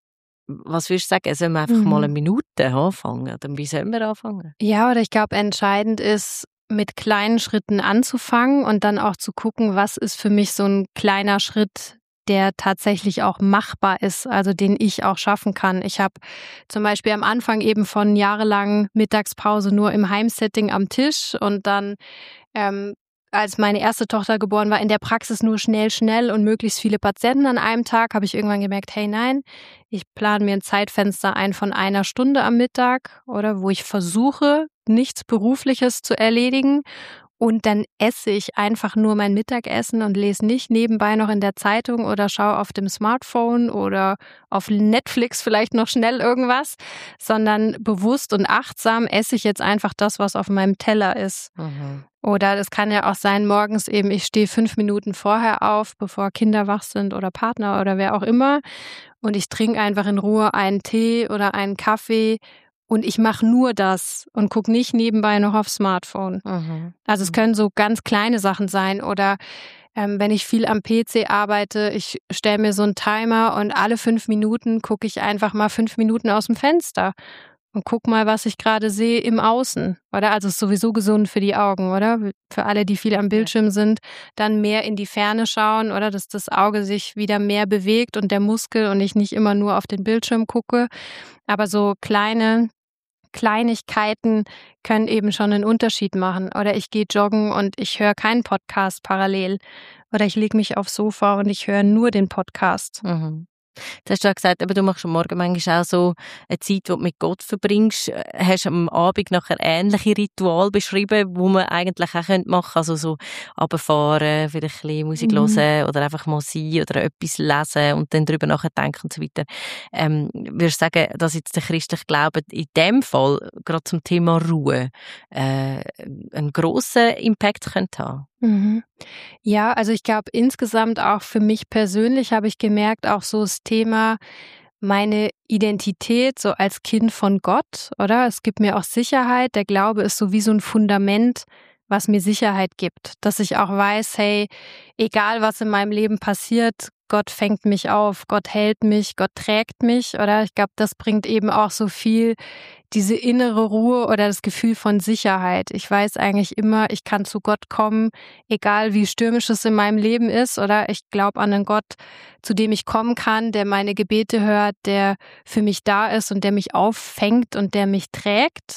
was würdest du sagen? Sollen wir einfach mhm. mal eine Minute anfangen? Oder wie sollen wir anfangen? Ja, oder ich glaube, entscheidend ist, mit kleinen Schritten anzufangen und dann auch zu gucken, was ist für mich so ein kleiner Schritt, der tatsächlich auch machbar ist, also den ich auch schaffen kann. Ich habe zum Beispiel am Anfang eben von jahrelang Mittagspause nur im Heimsetting am Tisch und dann ähm, als meine erste Tochter geboren war, in der Praxis nur schnell, schnell und möglichst viele Patienten an einem Tag, habe ich irgendwann gemerkt, hey, nein, ich plane mir ein Zeitfenster ein von einer Stunde am Mittag, oder wo ich versuche, nichts Berufliches zu erledigen. Und dann esse ich einfach nur mein Mittagessen und lese nicht nebenbei noch in der Zeitung oder schaue auf dem Smartphone oder auf Netflix vielleicht noch schnell irgendwas, sondern bewusst und achtsam esse ich jetzt einfach das, was auf meinem Teller ist. Mhm. Oder das kann ja auch sein, morgens eben, ich stehe fünf Minuten vorher auf, bevor Kinder wach sind oder Partner oder wer auch immer. Und ich trinke einfach in Ruhe einen Tee oder einen Kaffee. Und ich mache nur das und gucke nicht nebenbei noch aufs Smartphone. Mhm. Also es können so ganz kleine Sachen sein. Oder ähm, wenn ich viel am P C arbeite, ich stelle mir so einen Timer und alle fünf Minuten gucke ich einfach mal fünf Minuten aus dem Fenster und guck mal, was ich gerade sehe im Außen. Oder? Also es ist sowieso gesund für die Augen, oder? Für alle, die viel am Bildschirm sind, dann mehr in die Ferne schauen, oder? Dass das Auge sich wieder mehr bewegt und der Muskel und ich nicht immer nur auf den Bildschirm gucke. Aber so kleine Kleinigkeiten können eben schon einen Unterschied machen. Oder ich gehe joggen und ich höre keinen Podcast parallel. Oder ich lege mich aufs Sofa und ich höre nur den Podcast. Mhm. Du hast ja gesagt, aber du machst am Morgen manchmal auch so eine Zeit, die du mit Gott verbringst. Hast du am Abend nachher ähnliche Rituale beschrieben, die man eigentlich auch machen könnte? Also so runterfahren, vielleicht ein bisschen Musik mhm. hören oder einfach mal sein oder etwas lesen und dann darüber nachdenken und so weiter. Ähm, würdest du sagen, dass jetzt der christliche Glaube in dem Fall, gerade zum Thema Ruhe, äh, einen grossen Impact könnte haben? Mhm. Ja, also ich glaube insgesamt auch für mich persönlich habe ich gemerkt, auch so das Thema meine Identität so als Kind von Gott, oder? Es gibt mir auch Sicherheit. Der Glaube ist so wie so ein Fundament, was mir Sicherheit gibt, dass ich auch weiß, hey, egal was in meinem Leben passiert, Gott fängt mich auf, Gott hält mich, Gott trägt mich, oder? Ich glaube, das bringt eben auch so viel diese innere Ruhe oder das Gefühl von Sicherheit. Ich weiß eigentlich immer, ich kann zu Gott kommen, egal wie stürmisch es in meinem Leben ist, oder? Ich glaube an einen Gott, zu dem ich kommen kann, der meine Gebete hört, der für mich da ist und der mich auffängt und der mich trägt.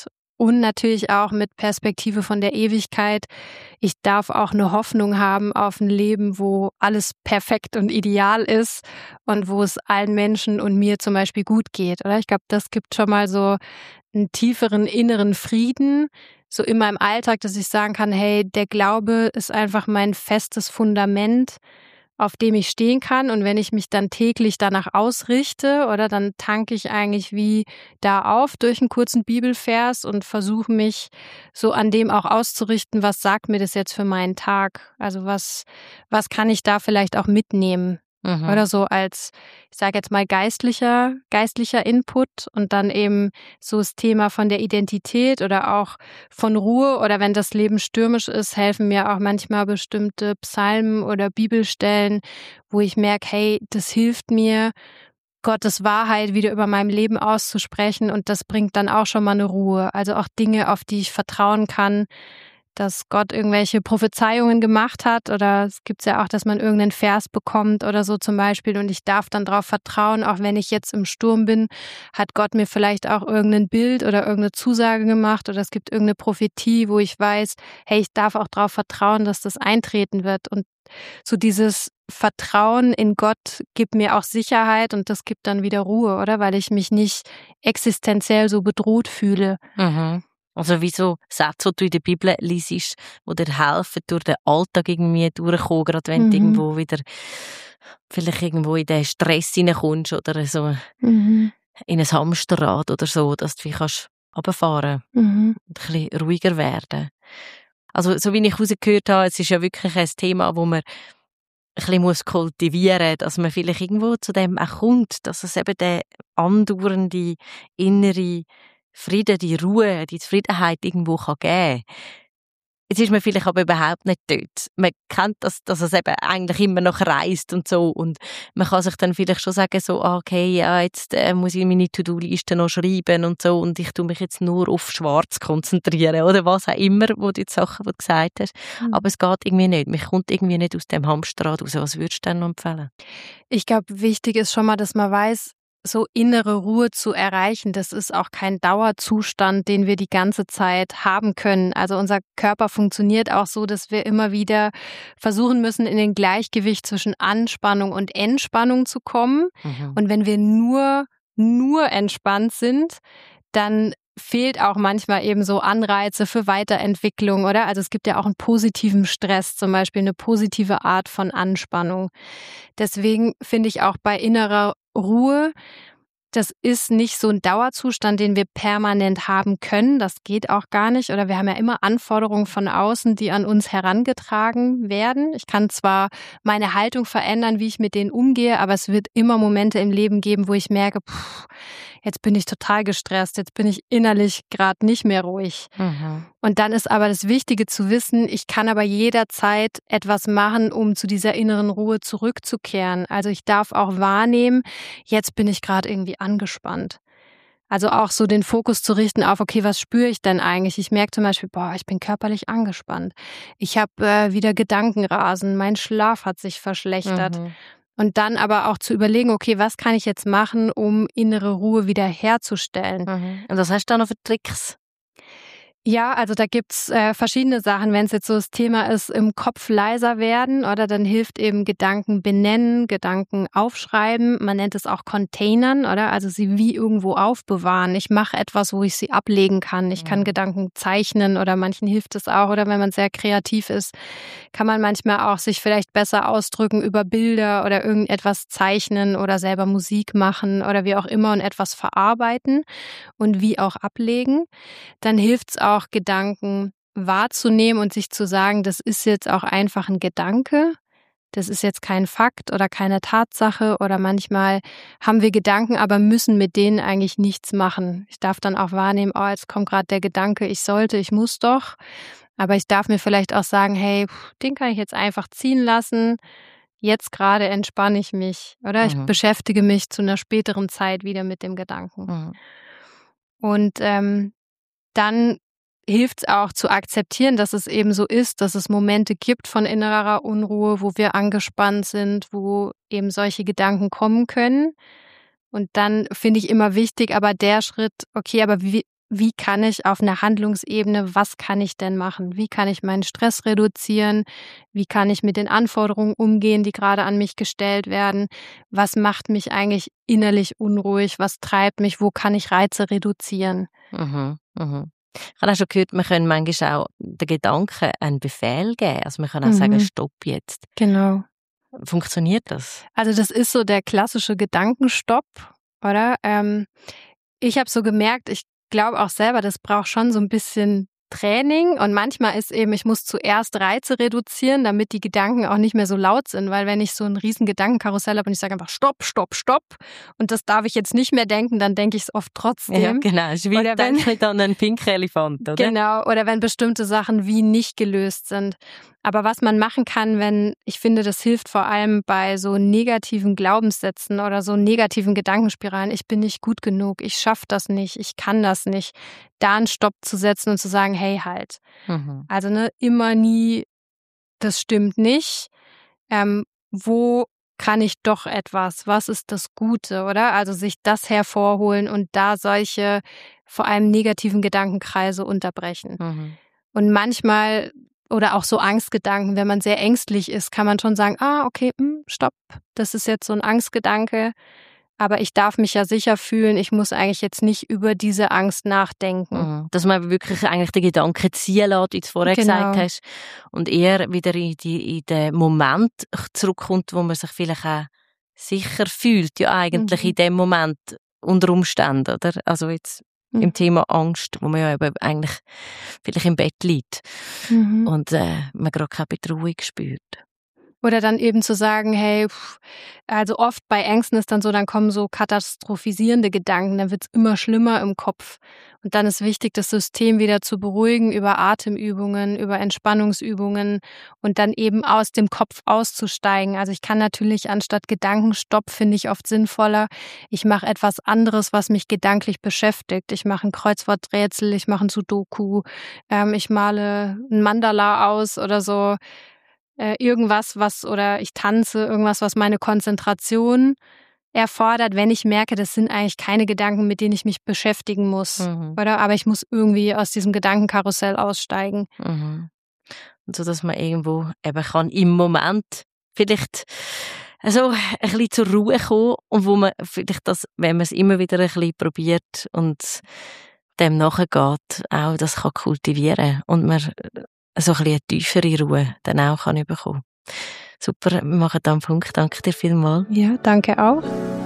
und natürlich auch mit Perspektive von der Ewigkeit. Ich darf auch eine Hoffnung haben auf ein Leben, wo alles perfekt und ideal ist und wo es allen Menschen und mir zum Beispiel gut geht, oder? Ich glaube, das gibt schon mal so einen tieferen inneren Frieden, so in meinem Alltag, dass ich sagen kann, hey, der Glaube ist einfach mein festes Fundament, auf dem ich stehen kann. Und wenn ich mich dann täglich danach ausrichte, oder dann tanke ich eigentlich wie da auf durch einen kurzen Bibelvers und versuche mich so an dem auch auszurichten, was sagt mir das jetzt für meinen Tag? Also was, was kann ich da vielleicht auch mitnehmen? Mhm. Oder so als, ich sage jetzt mal, geistlicher, geistlicher Input und dann eben so das Thema von der Identität oder auch von Ruhe oder wenn das Leben stürmisch ist, helfen mir auch manchmal bestimmte Psalmen oder Bibelstellen, wo ich merke, hey, das hilft mir, Gottes Wahrheit wieder über meinem Leben auszusprechen und das bringt dann auch schon mal eine Ruhe. Also auch Dinge, auf die ich vertrauen kann, dass Gott irgendwelche Prophezeiungen gemacht hat oder es gibt ja auch, dass man irgendeinen Vers bekommt oder so zum Beispiel und ich darf dann darauf vertrauen, auch wenn ich jetzt im Sturm bin, hat Gott mir vielleicht auch irgendein Bild oder irgendeine Zusage gemacht oder es gibt irgendeine Prophetie, wo ich weiß, hey, ich darf auch darauf vertrauen, dass das eintreten wird und so dieses Vertrauen in Gott gibt mir auch Sicherheit und das gibt dann wieder Ruhe, oder? Weil ich mich nicht existenziell so bedroht fühle. Mhm. Also wie so Sätze, die du in der Bibel liest, die dir helfen, durch den Alltag irgendwie durchzukommen, gerade wenn mhm. du irgendwo wieder vielleicht irgendwo in den Stress hineinkommst oder so mhm. in ein Hamsterrad oder so, dass du kannst runterfahren mhm. und ein bisschen ruhiger werden. Also so wie ich rausgehört habe, es ist ja wirklich ein Thema, wo man ein bisschen muss kultivieren, dass man vielleicht irgendwo zu dem auch kommt, dass es eben der andauernde innere Frieden, die Ruhe, die Zufriedenheit irgendwo kann geben kann. Jetzt ist man vielleicht aber überhaupt nicht dort. Man kennt das, dass es eben eigentlich immer noch reist und so und man kann sich dann vielleicht schon sagen, so, okay, ja, jetzt äh, muss ich meine To-Do-Liste noch schreiben und so und ich tue mich jetzt nur auf Schwarz konzentrieren oder was auch immer, wo die Sachen, die du gesagt hast. Mhm. Aber es geht irgendwie nicht. Man kommt irgendwie nicht aus dem Hamsterrad raus. Was würdest du denn noch empfehlen? Ich glaube, wichtig ist schon mal, dass man weiß, so innere Ruhe zu erreichen, das ist auch kein Dauerzustand, den wir die ganze Zeit haben können. Also unser Körper funktioniert auch so, dass wir immer wieder versuchen müssen, in den Gleichgewicht zwischen Anspannung und Entspannung zu kommen. Mhm. Und wenn wir nur, nur entspannt sind, dann fehlt auch manchmal eben so Anreize für Weiterentwicklung, oder? Also es gibt ja auch einen positiven Stress, zum Beispiel eine positive Art von Anspannung. Deswegen finde ich auch bei innerer Ruhe, das ist nicht so ein Dauerzustand, den wir permanent haben können. Das geht auch gar nicht. Oder wir haben ja immer Anforderungen von außen, die an uns herangetragen werden. Ich kann zwar meine Haltung verändern, wie ich mit denen umgehe, aber es wird immer Momente im Leben geben, wo ich merke, pff, jetzt bin ich total gestresst, jetzt bin ich innerlich gerade nicht mehr ruhig. Mhm. Und dann ist aber das Wichtige zu wissen, ich kann aber jederzeit etwas machen, um zu dieser inneren Ruhe zurückzukehren. Also ich darf auch wahrnehmen, jetzt bin ich gerade irgendwie angespannt. Also auch so den Fokus zu richten auf, okay, was spüre ich denn eigentlich? Ich merke zum Beispiel, boah, ich bin körperlich angespannt. Ich habe äh, wieder Gedankenrasen, mein Schlaf hat sich verschlechtert. Mhm. Und dann aber auch zu überlegen, okay, was kann ich jetzt machen, um innere Ruhe wieder herzustellen? Mhm. Und was hast du da noch für Tricks? Ja, also da gibt's äh, verschiedene Sachen. Wenn es jetzt so das Thema ist, im Kopf leiser werden, oder dann hilft eben Gedanken benennen, Gedanken aufschreiben. Man nennt es auch Containern, oder? Also sie wie irgendwo aufbewahren. Ich mache etwas, wo ich sie ablegen kann. Ich kann mhm. Gedanken zeichnen oder manchen hilft es auch. Oder wenn man sehr kreativ ist, kann man manchmal auch sich vielleicht besser ausdrücken über Bilder oder irgendetwas zeichnen oder selber Musik machen oder wie auch immer und etwas verarbeiten und wie auch ablegen. Dann hilft's auch, auch Gedanken wahrzunehmen und sich zu sagen, das ist jetzt auch einfach ein Gedanke, das ist jetzt kein Fakt oder keine Tatsache oder manchmal haben wir Gedanken, aber müssen mit denen eigentlich nichts machen. Ich darf dann auch wahrnehmen, oh, jetzt kommt gerade der Gedanke, ich sollte, ich muss doch, aber ich darf mir vielleicht auch sagen, hey, den kann ich jetzt einfach ziehen lassen, jetzt gerade entspanne ich mich oder ich mhm. beschäftige mich zu einer späteren Zeit wieder mit dem Gedanken. Mhm. Und ähm, dann hilft es auch zu akzeptieren, dass es eben so ist, dass es Momente gibt von innerer Unruhe, wo wir angespannt sind, wo eben solche Gedanken kommen können. Und dann finde ich immer wichtig, aber der Schritt, okay, aber wie, wie kann ich auf einer Handlungsebene, was kann ich denn machen? Wie kann ich meinen Stress reduzieren? Wie kann ich mit den Anforderungen umgehen, die gerade an mich gestellt werden? Was macht mich eigentlich innerlich unruhig? Was treibt mich? Wo kann ich Reize reduzieren? Mhm, mhm. Ich habe auch schon gehört, man kann manchmal auch den Gedanken einen Befehl geben. Also man kann auch mhm. sagen, stopp jetzt. Genau. Funktioniert das? Also das ist so der klassische Gedankenstopp, oder? Ähm, ich habe so gemerkt, ich glaube auch selber, das braucht schon so ein bisschen Training und manchmal ist eben, ich muss zuerst Reize reduzieren, damit die Gedanken auch nicht mehr so laut sind, weil wenn ich so ein riesen Gedankenkarussell habe und ich sage einfach Stopp, Stopp, Stopp und das darf ich jetzt nicht mehr denken, dann denke ich es oft trotzdem. Ja, genau, es ist wie oder wenn, denke an einen pinken Elefant, oder? Genau, oder wenn bestimmte Sachen wie nicht gelöst sind. Aber was man machen kann, wenn, ich finde, das hilft vor allem bei so negativen Glaubenssätzen oder so negativen Gedankenspiralen, ich bin nicht gut genug, ich schaffe das nicht, ich kann das nicht, da einen Stopp zu setzen und zu sagen, hey, halt. Mhm. Also ne, immer nie, das stimmt nicht. Ähm, wo kann ich doch etwas? Was ist das Gute, oder? Also sich das hervorholen und da solche vor allem negativen Gedankenkreise unterbrechen. Mhm. Und manchmal oder auch so Angstgedanken, wenn man sehr ängstlich ist, kann man schon sagen, ah, okay, mh, stopp, das ist jetzt so ein Angstgedanke, aber ich darf mich ja sicher fühlen, ich muss eigentlich jetzt nicht über diese Angst nachdenken. Mhm. Dass man wirklich eigentlich den Gedanken ziehen lässt, wie du es vorher genau. gesagt hast, und eher wieder in, die, in den Moment zurückkommt, wo man sich vielleicht auch sicher fühlt, ja eigentlich mhm. in dem Moment unter Umständen, oder? Also jetzt mhm. im Thema Angst, wo man ja eben eigentlich vielleicht im Bett liegt mhm. und äh, man gerade keine Bedrohung spürt. Oder dann eben zu sagen, hey, pff, also oft bei Ängsten ist dann so, dann kommen so katastrophisierende Gedanken, dann wird's immer schlimmer im Kopf. Und dann ist wichtig, das System wieder zu beruhigen über Atemübungen, über Entspannungsübungen und dann eben aus dem Kopf auszusteigen. Also ich kann natürlich anstatt Gedankenstopp, finde ich oft sinnvoller, ich mache etwas anderes, was mich gedanklich beschäftigt. Ich mache ein Kreuzworträtsel, ich mache ein Sudoku, ähm, ich male ein Mandala aus oder so. Irgendwas, was, oder ich tanze, irgendwas, was meine Konzentration erfordert, wenn ich merke, das sind eigentlich keine Gedanken, mit denen ich mich beschäftigen muss, mhm. oder? Aber ich muss irgendwie aus diesem Gedankenkarussell aussteigen. Mhm. Und so, dass man irgendwo eben kann im Moment vielleicht also ein bisschen zur Ruhe kommen und wo man vielleicht das, wenn man es immer wieder ein bisschen probiert und dem nachgeht, auch das kann kultivieren und man so ein bisschen eine tiefere Ruhe dann auch kann bekommen. Super, wir machen dann einen Punkt. Danke dir vielmals. Ja, danke auch.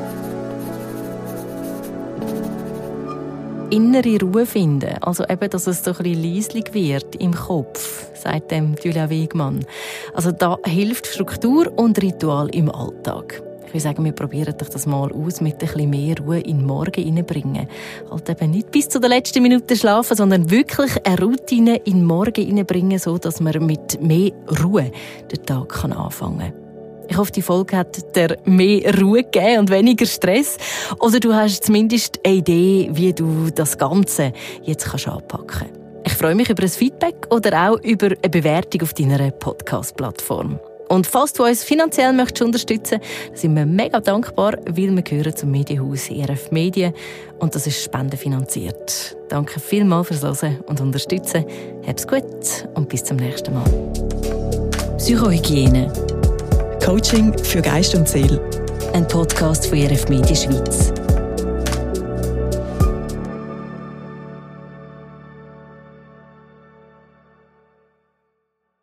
Innere Ruhe finden, also eben, dass es so ein bisschen leislich wird im Kopf, sagt dem Julia Wegmann. Also da hilft Struktur und Ritual im Alltag. Ich würde sagen, wir probieren doch das mal aus, mit ein bisschen mehr Ruhe in den Morgen hineinbringen. Halt eben nicht bis zu den letzten Minuten schlafen, sondern wirklich eine Routine in den Morgen hineinbringen, so dass man mit mehr Ruhe den Tag anfangen kann. Ich hoffe, die Folge hat dir mehr Ruhe gegeben und weniger Stress. Oder du hast zumindest eine Idee, wie du das Ganze jetzt anpacken kannst. Ich freue mich über ein Feedback oder auch über eine Bewertung auf deiner Podcast-Plattform. Und falls du uns finanziell möchtest unterstützen möchtest, sind wir mega dankbar, weil wir gehören zum Medienhaus E R F Medien und das ist spendenfinanziert. Danke vielmals fürs Hören und Unterstützen. Hab's gut und bis zum nächsten Mal. Psychohygiene. Coaching für Geist und Seele. Ein Podcast von E R F Medien Schweiz.